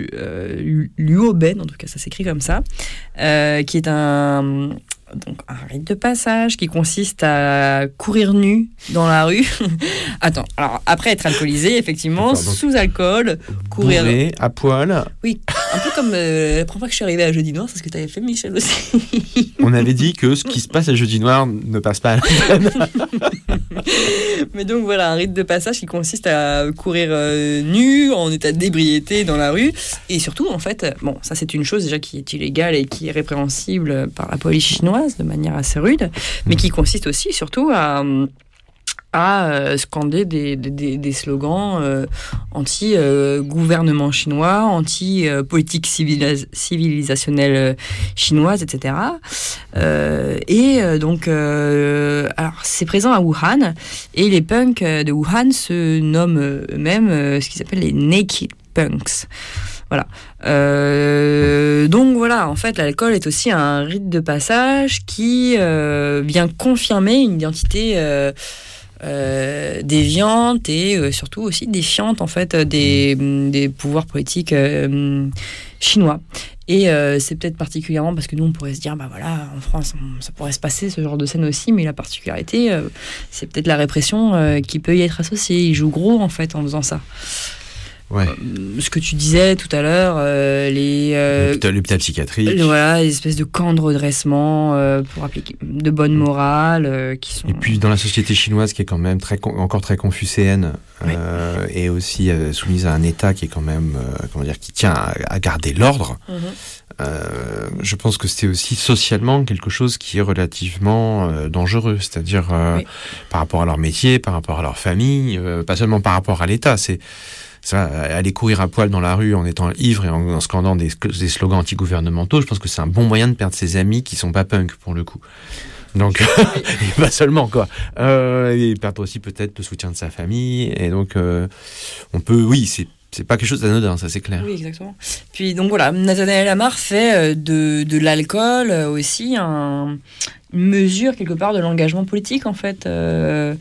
euh, l'Uoben, en tout cas ça s'écrit comme ça, euh, qui est un... Donc, un rite de passage qui consiste à courir nu dans la rue. Attends, alors après être alcoolisé, effectivement, donc, sous alcool, courir bourré, à poil. Oui, un peu comme euh, la première fois que je suis arrivée à Jeudi Noir, c'est ce que tu avais fait, Michel, aussi. On avait dit que ce qui se passe à Jeudi Noir ne passe pas à la Mais donc voilà, un rite de passage qui consiste à courir euh, nu, en état d'ébriété dans la rue. Et surtout, en fait, bon, ça c'est une chose déjà qui est illégale et qui est répréhensible par la police chinoise de manière assez rude, mais qui consiste aussi surtout à, à scander des, des, des slogans euh, anti-gouvernement euh, chinois, anti-politique civilis- civilisationnelle chinoise, et cetera. Euh, et donc, euh, alors c'est présent à Wuhan, et les punks de Wuhan se nomment eux-mêmes euh, ce qu'ils appellent les naked punks. Voilà. Euh, donc voilà, en fait, l'alcool est aussi un rite de passage qui euh, vient confirmer une identité euh, euh, déviante et euh, surtout aussi défiante en fait des, des pouvoirs politiques euh, chinois. Et euh, c'est peut-être particulièrement parce que nous on pourrait se dire bah voilà, en France on, ça pourrait se passer ce genre de scène aussi, mais la particularité euh, c'est peut-être la répression euh, qui peut y être associée. Ils jouent gros en fait en faisant ça. Ouais. euh, ce que tu disais tout à l'heure, euh, les euh, L'hôpital, l'hôpital psychiatrique. euh, voilà, les espèces de camps de redressement euh, pour appliquer de bonne morale euh, qui sont. Et puis dans la société chinoise qui est quand même très con- encore très confucéenne euh, et aussi euh, soumise à un État qui est quand même euh, comment dire qui tient à, à garder l'ordre. Mhm. Euh, je pense que c'est aussi socialement quelque chose qui est relativement euh, dangereux, c'est-à-dire euh, Oui. par rapport à leur métier, par rapport à leur famille, euh, pas seulement par rapport à l'État. C'est ça, aller courir à poil dans la rue en étant ivre et en, en scandant des, des slogans anti-gouvernementaux. Je pense que c'est un bon moyen de perdre ses amis qui sont pas punk pour le coup. Donc, et pas seulement quoi. Euh, et perdre aussi peut-être le soutien de sa famille. Et donc, euh, on peut, oui, c'est c'est pas quelque chose d'anodin, ça c'est clair. Oui, exactement. Puis donc voilà, Nathanaël Ammar fait euh, de, de l'alcool euh, aussi un, une mesure quelque part de l'engagement politique en fait. Euh,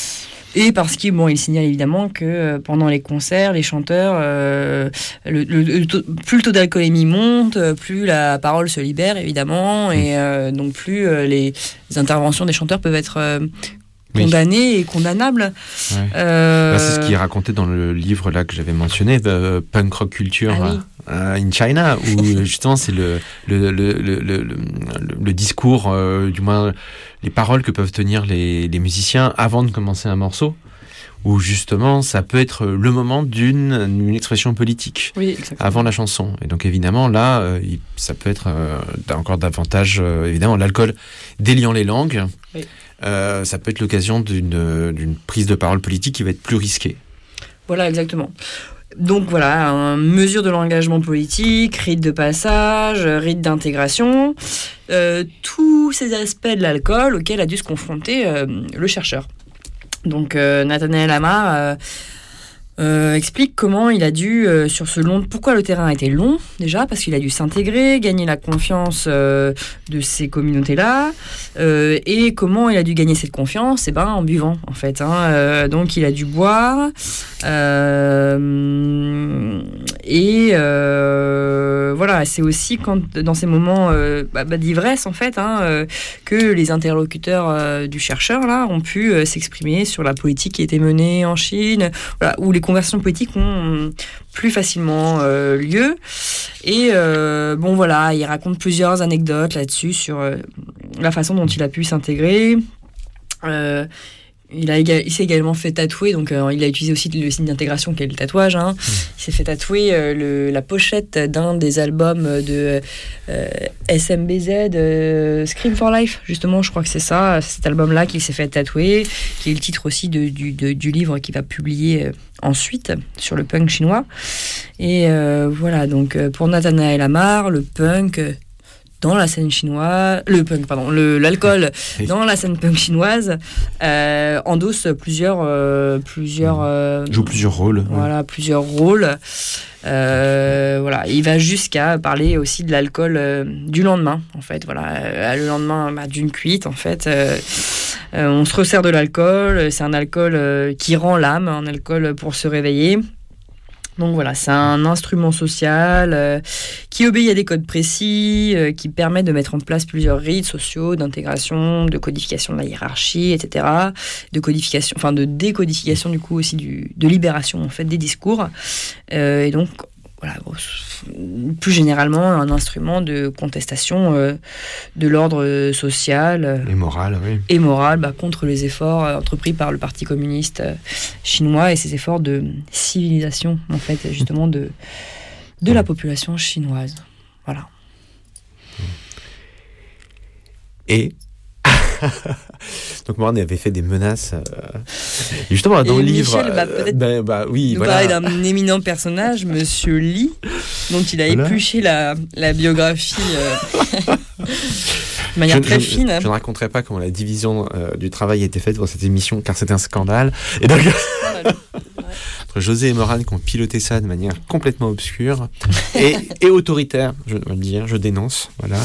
et parce qu'il bon, il signale évidemment que euh, pendant les concerts, les chanteurs, euh, le, le, le taux- plus le taux d'alcoolémie monte, euh, plus la parole se libère évidemment, et euh, donc plus euh, les, les interventions des chanteurs peuvent être euh, Oui. condamnées et condamnables. Ouais. Euh, Bah, c'est ce qui est raconté dans le livre là que j'avais mentionné, The Punk Rock Culture Ah oui. euh, in China, où justement c'est le le, le, le, le, le, le discours, euh, du moins les paroles que peuvent tenir les, les musiciens avant de commencer un morceau, où justement ça peut être le moment d'une une expression politique. Oui, exactement. Avant la chanson. Et donc évidemment là, euh, il- ça peut être euh, encore davantage, euh, évidemment l'alcool déliant les langues. Oui. Euh, ça peut être l'occasion d'une, d'une prise de parole politique qui va être plus risquée. Voilà, exactement. Donc voilà, une mesure de l'engagement politique, rite de passage, rite d'intégration, euh, tous ces aspects de l'alcool auxquels a dû se confronter euh, le chercheur. Donc euh, Nathanaël Ammar euh, euh, explique comment il a dû, euh, sur ce long... Pourquoi le terrain a été long, déjà, parce qu'il a dû s'intégrer, gagner la confiance euh, de ces communautés-là, euh, et comment il a dû gagner cette confiance, eh ben, en buvant, en fait. Hein. Euh, donc il a dû boire, euh, et euh, voilà, c'est aussi quand, dans ces moments euh, bah, bah, d'ivresse, en fait, hein, euh, que les interlocuteurs euh, du chercheur, là, ont pu euh, s'exprimer sur la politique qui était menée en Chine, voilà, où les conversations politiques ont plus facilement euh, lieu. Et euh, bon, voilà, il raconte plusieurs anecdotes là-dessus sur euh, la façon dont il a pu s'intégrer. Euh, il, a éga- il s'est également fait tatouer, donc euh, il a utilisé aussi le signe d'intégration qui est le tatouage. Hein. Mmh. Il s'est fait tatouer euh, le, la pochette d'un des albums de euh, S M B Z, euh, Scream for Life, justement, je crois que c'est ça, cet album-là qu'il s'est fait tatouer, qui est le titre aussi de, du, de, du livre qu'il va publier euh, ensuite sur le punk chinois. Et euh, voilà, donc euh, pour Nathanaël Ammar, le punk... Euh, dans la scène chinoise, le punk, pardon, le, l'alcool dans la scène punk chinoise euh, endosse plusieurs, euh, plusieurs, euh, joue plusieurs rôles. Voilà, ouais. plusieurs rôles. Euh, voilà, il va jusqu'à parler aussi de l'alcool euh, du lendemain, en fait. Voilà, euh, le lendemain bah, d'une cuite, en fait. Euh, euh, on se resserre de l'alcool. C'est un alcool euh, qui rend l'âme, un alcool pour se réveiller. Donc voilà, c'est un instrument social euh, qui obéit à des codes précis, euh, qui permet de mettre en place plusieurs rites sociaux d'intégration, de codification de la hiérarchie, et cetera, de codification, enfin de décodification du coup aussi du, de libération en fait des discours. Euh, et donc voilà, plus généralement un instrument de contestation euh, de l'ordre social euh, et moral, oui. et moral bah, contre les efforts euh, entrepris par le Parti communiste euh, chinois et ses efforts de civilisation en fait justement de de la population chinoise. Voilà. Et donc Moran avait fait des menaces euh, justement dans et le livre Michel va peut-être euh, bah, bah, oui, nous voilà. parler d'un éminent personnage, Monsieur Li, dont il a voilà. épluché la, la biographie euh, de manière je, très je, fine. Je, je ne raconterai pas comment la division euh, du travail a été faite pour cette émission, car c'est un scandale. Et donc, entre José et Moran qui ont piloté ça de manière complètement obscure et, et autoritaire, je dois le dire, je dénonce, voilà.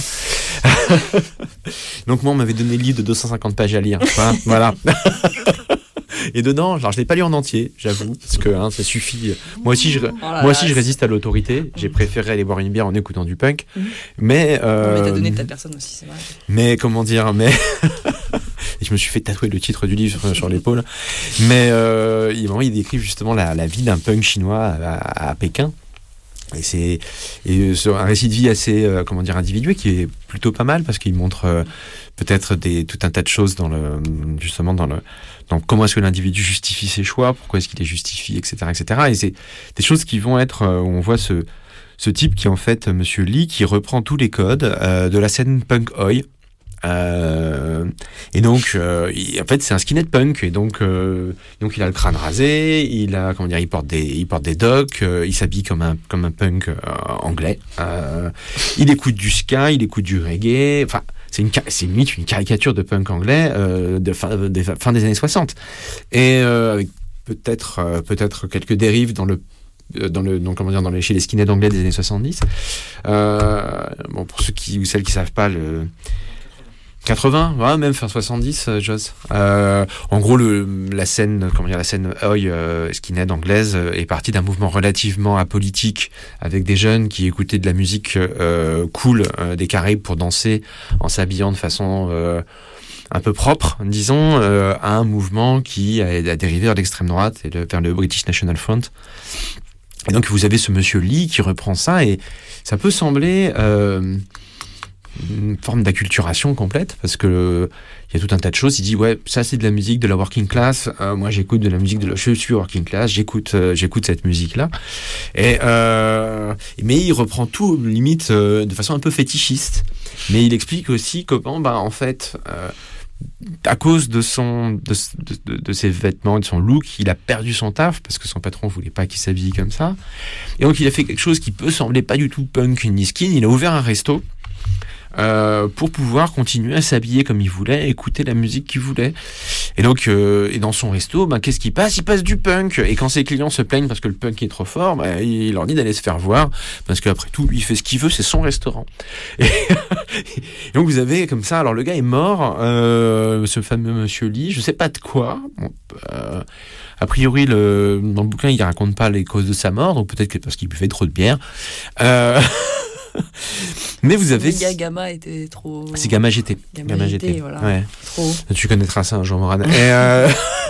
Donc moi, on m'avait donné le livre de deux cent cinquante pages à lire, hein, voilà. Et dedans, alors je l'ai pas lu en entier, j'avoue, parce que hein, ça suffit. Moi aussi, je, oh moi aussi, je résiste à l'autorité. J'ai préféré aller boire une bière en écoutant du punk, mmh. mais. Euh, mais t'as donné de ta personne aussi, c'est vrai. Mais comment dire, mais et je me suis fait tatouer le titre du livre sur l'épaule. Mais euh, il, il décrit justement la, la vie d'un punk chinois à, à Pékin. Et c'est et un récit de vie assez euh, comment dire individué qui est plutôt pas mal parce qu'il montre euh, peut-être des tout un tas de choses dans le justement dans le dans comment est-ce que l'individu justifie ses choix, pourquoi est-ce qu'il les justifie, et cetera, et cetera. Et c'est des choses qui vont être euh, où on voit ce ce type qui est en fait Monsieur Lee qui reprend tous les codes euh, de la scène punk oi. Euh, et donc, euh, il, en fait, c'est un skinhead punk et donc, euh, donc il a le crâne rasé, il a comment dire, il porte des, il porte des docks, euh, il s'habille comme un comme un punk euh, anglais. Euh, il écoute du ska, il écoute du reggae. Enfin, c'est une c'est limite une caricature de punk anglais euh, de fin de fin des années soixante et euh, avec peut-être euh, peut-être quelques dérives dans le dans le donc comment dire dans les chez les skinheads anglais des années soixante-dix. Euh, bon, pour ceux qui ou celles qui savent pas le quatre-vingts, ouais, même fin soixante-dix, euh, Joss. Euh, en gros, le, la scène, comment dire, la scène oi euh, skinhead anglaise euh, est partie d'un mouvement relativement apolitique avec des jeunes qui écoutaient de la musique euh, cool euh, des Caraïbes pour danser en s'habillant de façon euh, un peu propre, disons, euh, à un mouvement qui a, a dérivé vers l'extrême droite et de, vers le British National Front. Et donc, vous avez ce monsieur Lee qui reprend ça et ça peut sembler euh, une forme d'acculturation complète parce que il y a tout un tas de choses. Il dit ouais, ça c'est de la musique de la working class. Euh, moi j'écoute de la musique de la. Je suis working class. J'écoute, euh, j'écoute cette musique là. Et euh, mais il reprend tout limite euh, de façon un peu fétichiste. Mais il explique aussi comment bah en fait. Euh, à cause de son de, de, de ses vêtements, de son look, il a perdu son taf parce que son patron voulait pas qu'il s'habille comme ça. Et donc il a fait quelque chose qui peut sembler pas du tout punk ni skin. Il a ouvert un resto. Euh, pour pouvoir continuer à s'habiller comme il voulait, écouter la musique qu'il voulait. Et donc, euh, et dans son resto, ben, qu'est-ce qui passe ? Il passe du punk. Et quand ses clients se plaignent parce que le punk est trop fort, ben, il leur dit d'aller se faire voir, parce qu'après tout, lui, il fait ce qu'il veut, c'est son restaurant. Et donc, vous avez comme ça, alors le gars est mort, euh, ce fameux monsieur Lee, je sais pas de quoi. Bon, euh, a priori, le, dans le bouquin, il raconte pas les causes de sa mort, donc peut-être que parce qu'il buvait trop de bière. Euh... Mais vous avez. Le Gamma était trop. C'est Gamma G T. Gamma, Gamma G T, G T. voilà. Ouais. Trop. Tu connaîtras ça, Jean Moran. Et, euh...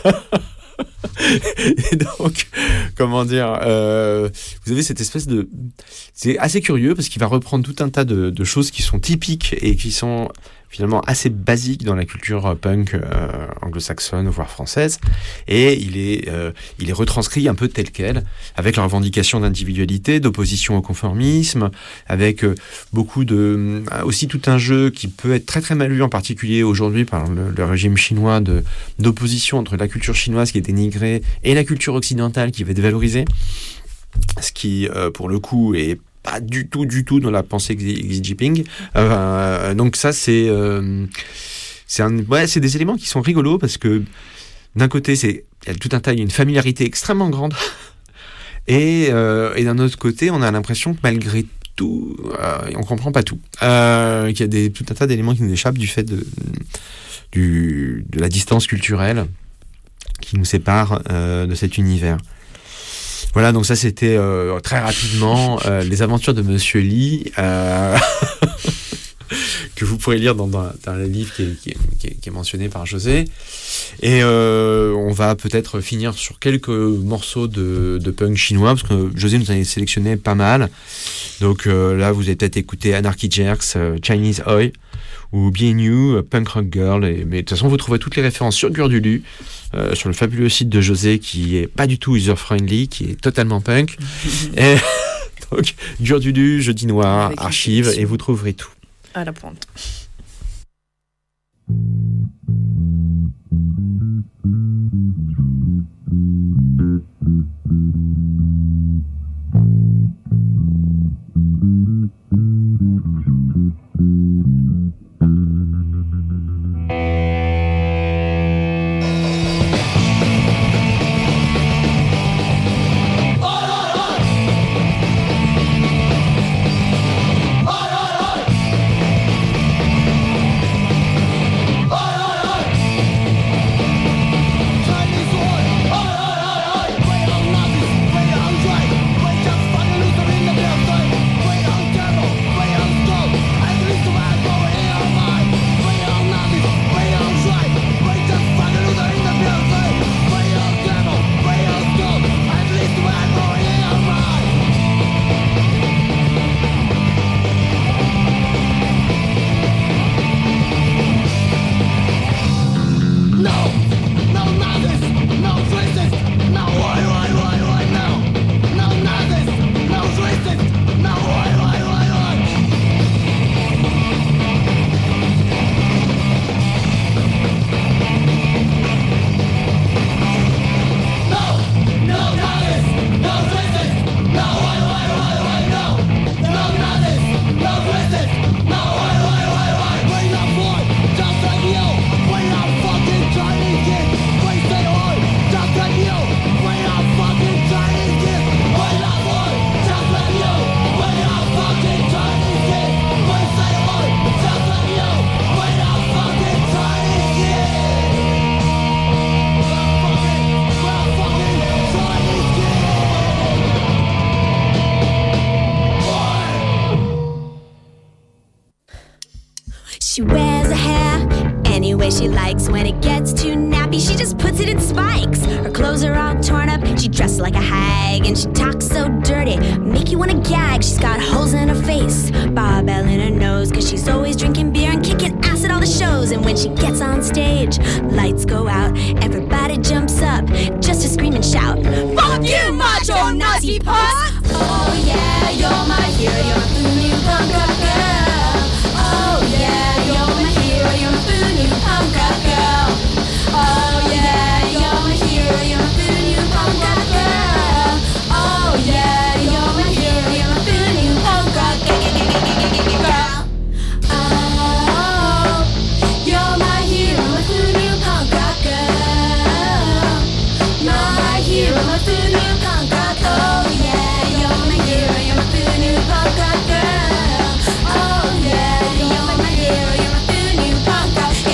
Et donc, comment dire, euh, vous avez cette espèce de. C'est assez curieux parce qu'il va reprendre tout un tas de, de choses qui sont typiques et qui sont finalement assez basiques dans la culture punk euh, anglo-saxonne voire française, et il est euh, il est retranscrit un peu tel quel, avec la revendication d'individualité, d'opposition au conformisme, avec euh, beaucoup de euh, aussi tout un jeu qui peut être très très mal vu en particulier aujourd'hui par le, le régime chinois de d'opposition entre la culture chinoise qui est dénigrée et la culture occidentale qui va être valorisée, ce qui euh, pour le coup est pas du tout, du tout dans la pensée Xi Jinping. Euh, donc ça, c'est, euh, c'est un, ouais, c'est des éléments qui sont rigolos parce que d'un côté, c'est, il y a tout un tas, il y a une familiarité extrêmement grande, et, euh, et d'un autre côté, on a l'impression que malgré tout, euh, on comprend pas tout, euh, qu'il y a des, tout un tas d'éléments qui nous échappent du fait de, du, de la distance culturelle qui nous sépare euh, de cet univers. Voilà, donc ça c'était euh, très rapidement euh, les aventures de Monsieur Lee, euh, que vous pourrez lire dans, dans, dans le livre qui est, qui, est, qui, est, qui est mentionné par José. Et euh, on va peut-être finir sur quelques morceaux de, de punk chinois, parce que José nous en a sélectionné pas mal. Donc euh, là, vous avez peut-être écouté Anarchy Jerks, euh, Chinese Oi, ou B N U, Punk Rock Girl. Et, mais de toute façon, vous trouverez toutes les références sur Gurdulu, euh, sur le fabuleux site de José, qui est pas du tout user-friendly, qui est totalement punk. Et donc, Gurdulu, Jeudi Noir, Avec archives, et vous trouverez tout. À la pointe. Oi, oi, oi! wears her hair any way she likes. When it gets too nappy, she just puts it in spikes. Her clothes are all torn up, she dresses like a hag, and she talks so dirty, make you wanna gag. She's got holes in her face, barbell in her nose, cause she's always drinking beer and kicking ass at all the shows. And when she gets on stage, lights go out, everybody jumps up just to scream and shout, fuck you, macho Nazi puss! Oh yeah, you're my hero, you're my boo new punk rock girl. Oh yeah, you're my hero, you're my boo new punk rock girl. Oh yeah, you're my hero, you're my boo new punk rock girl. Oh yeah, you're my hero, you're my boo new punk rock girl. Oh, you're my hero, my boo new punk rock girl. My hero, my boo new punk rock. Oh yeah, you're my hero, you're my boo new punk rock girl. Oh yeah, you're my hero, you're my boo new punk rock girl.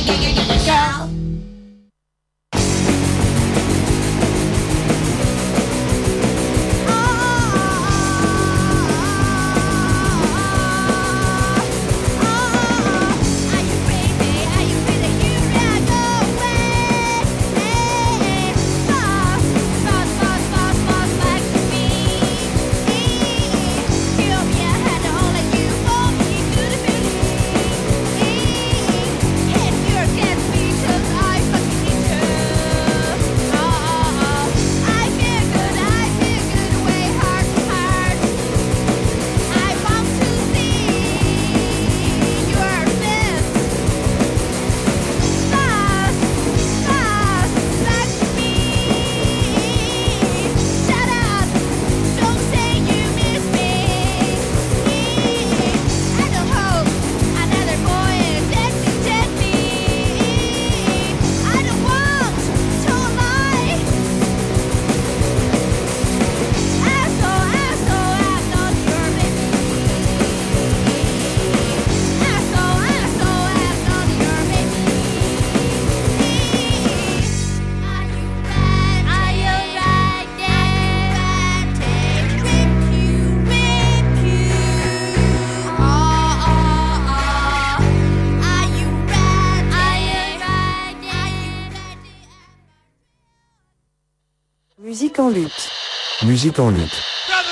Musique en lutte. Musique en lutte.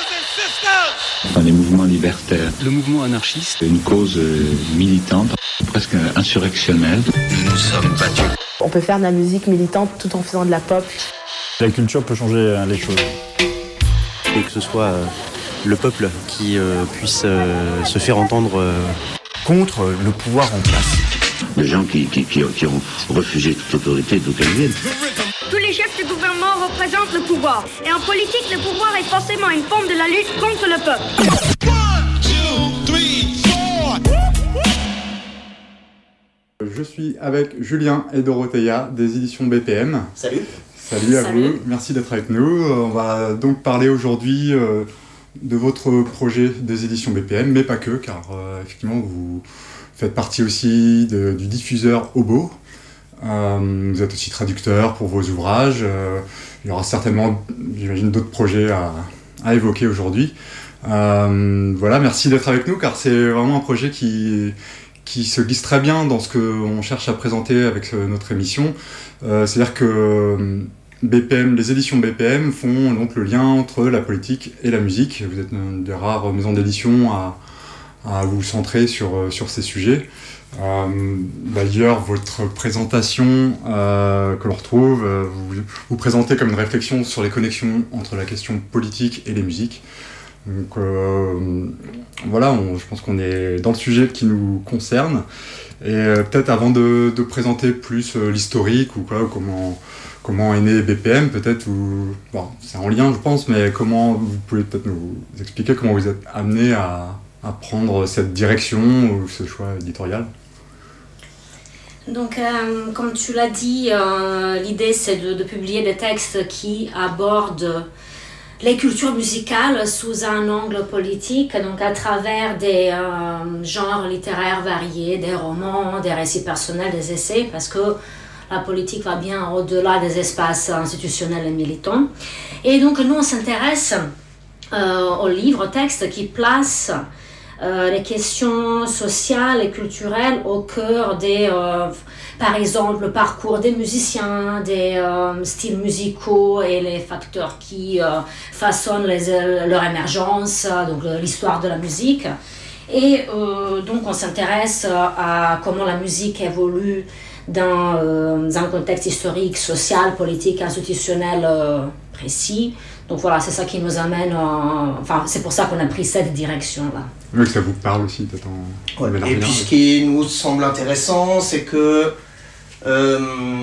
Enfin, les mouvements libertaires. Le mouvement anarchiste. Une cause militante, presque insurrectionnelle. Nous nous sommes battus. On peut faire de la musique militante tout en faisant de la pop. La culture peut changer les choses. Et que ce soit euh, le peuple qui euh, puisse euh, se faire entendre euh... contre le pouvoir en place. Les gens qui, qui, qui, qui ont refusé toute autorité d'où qu'elle vienne. Tous les chefs du gouvernement représentent le pouvoir. Et en politique, le pouvoir est forcément une forme de la lutte contre le peuple. One, two, three, four. Je suis avec Julien et Dorothea des éditions B P M. Salut. Salut à Salut. vous, merci d'être avec nous. On va donc parler aujourd'hui euh, de votre projet des éditions B P M, mais pas que, car euh, effectivement vous faites partie aussi de, du diffuseur Obo. Euh, vous êtes aussi traducteur pour vos ouvrages. Euh, il y aura certainement, j'imagine, d'autres projets à, à évoquer aujourd'hui. Euh, voilà, merci d'être avec nous, car c'est vraiment un projet qui, qui se glisse très bien dans ce qu'on cherche à présenter avec notre émission. Euh, c'est-à-dire que B P M, les éditions B P M font donc le lien entre la politique et la musique. Vous êtes une des rares maisons d'édition à, à vous centrer sur, sur ces sujets. Euh, d'ailleurs, votre présentation euh, que l'on retrouve, euh, vous vous présentez comme une réflexion sur les connexions entre la question politique et les musiques. Donc euh, voilà, on, je pense qu'on est dans le sujet qui nous concerne. Et euh, peut-être avant de, de présenter plus euh, l'historique ou quoi, ou comment, comment est né B P M, peut-être, ou, bon, c'est en lien je pense, mais comment vous pouvez peut-être nous expliquer comment vous êtes amené à, à prendre cette direction ou ce choix éditorial. Donc, euh, comme tu l'as dit, euh, l'idée c'est de, de publier des textes qui abordent les cultures musicales sous un angle politique, donc à travers des euh, genres littéraires variés, des romans, des récits personnels, des essais, parce que la politique va bien au-delà des espaces institutionnels et militants. Et donc nous on s'intéresse euh, aux livres, aux textes qui placent euh, les questions sociales et culturelles au cœur des, euh, par exemple, le parcours des musiciens, des euh, styles musicaux et les facteurs qui euh, façonnent les, leur émergence, donc l'histoire de la musique. Et euh, donc on s'intéresse à comment la musique évolue dans euh, un contexte historique, social, politique, institutionnel euh, précis. Donc voilà, c'est ça qui nous amène, en... enfin c'est pour ça qu'on a pris cette direction-là. Oui, que ça vous parle aussi peut-être en... Ouais, et puis ce qui nous semble intéressant, c'est que euh,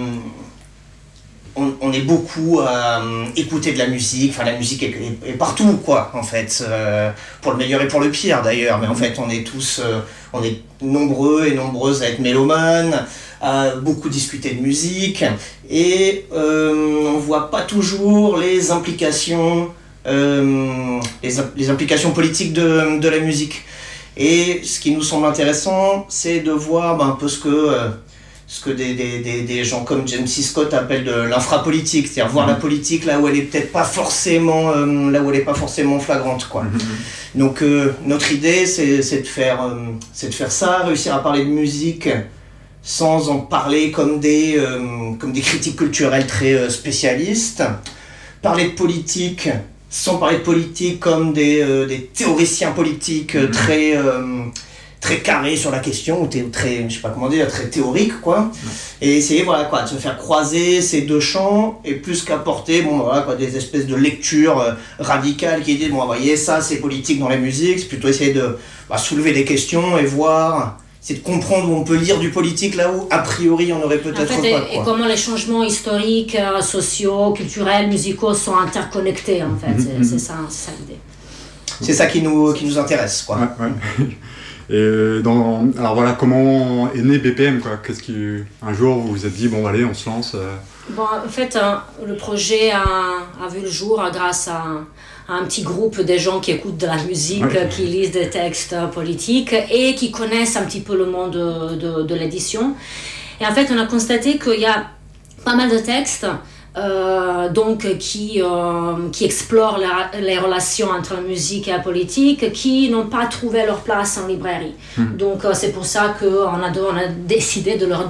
on, on est beaucoup à euh, écouter de la musique, enfin la musique est, est, est partout quoi en fait, euh, pour le meilleur et pour le pire d'ailleurs, mais en fait on est tous, euh, on est nombreux et nombreuses à être mélomanes, à beaucoup discuter de musique, et euh, on voit pas toujours les implications, euh, les, les implications politiques de, de la musique. Et ce qui nous semble intéressant, c'est de voir ben, un peu ce que, euh, ce que des, des, des, des gens comme James C. Scott appellent de l'infrapolitique, c'est-à-dire voir la politique là où elle est peut-être pas forcément, euh, là où elle est pas forcément flagrante, quoi. Mm-hmm. Donc euh, notre idée, c'est, c'est de faire, euh, c'est de faire ça, réussir à parler de musique sans en parler comme des, euh, comme des critiques culturelles très euh, spécialistes, parler de politique sans parler de politique comme des, euh, des théoriciens politiques euh, très, euh, très carrés sur la question, ou très, je sais pas comment dire, très théoriques, quoi. Et essayer, voilà, quoi, de se faire croiser ces deux champs, et plus qu'apporter, bon, voilà, quoi, des espèces de lectures euh, radicales qui disent, bon, vous voyez, ça, c'est politique dans la musique, c'est plutôt essayer de bah, soulever des questions et voir... c'est de comprendre où on peut lire du politique là où, a priori, on aurait peut-être en fait, pas. Et, quoi. et comment les changements historiques, euh, sociaux, culturels, musicaux sont interconnectés, en fait. Mm-hmm. C'est, c'est, ça, c'est ça l'idée. C'est ça qui nous, qui nous intéresse, quoi. Ouais, ouais. Et dans, alors voilà, comment est né B P M, quoi? Qu'est-ce qui, un jour, vous vous êtes dit, bon, allez, on se lance euh... Bon, en fait, euh, le projet a, a vu le jour grâce à... un petit groupe de gens qui écoutent de la musique, ouais. qui lisent des textes politiques et qui connaissent un petit peu le monde de, de, de l'édition. Et en fait, on a constaté qu'il y a pas mal de textes euh, donc, qui, euh, qui explorent la, les relations entre la musique et la politique, qui n'ont pas trouvé leur place en librairie. Mmh. Donc, euh, c'est pour ça qu'on a, on a décidé de leur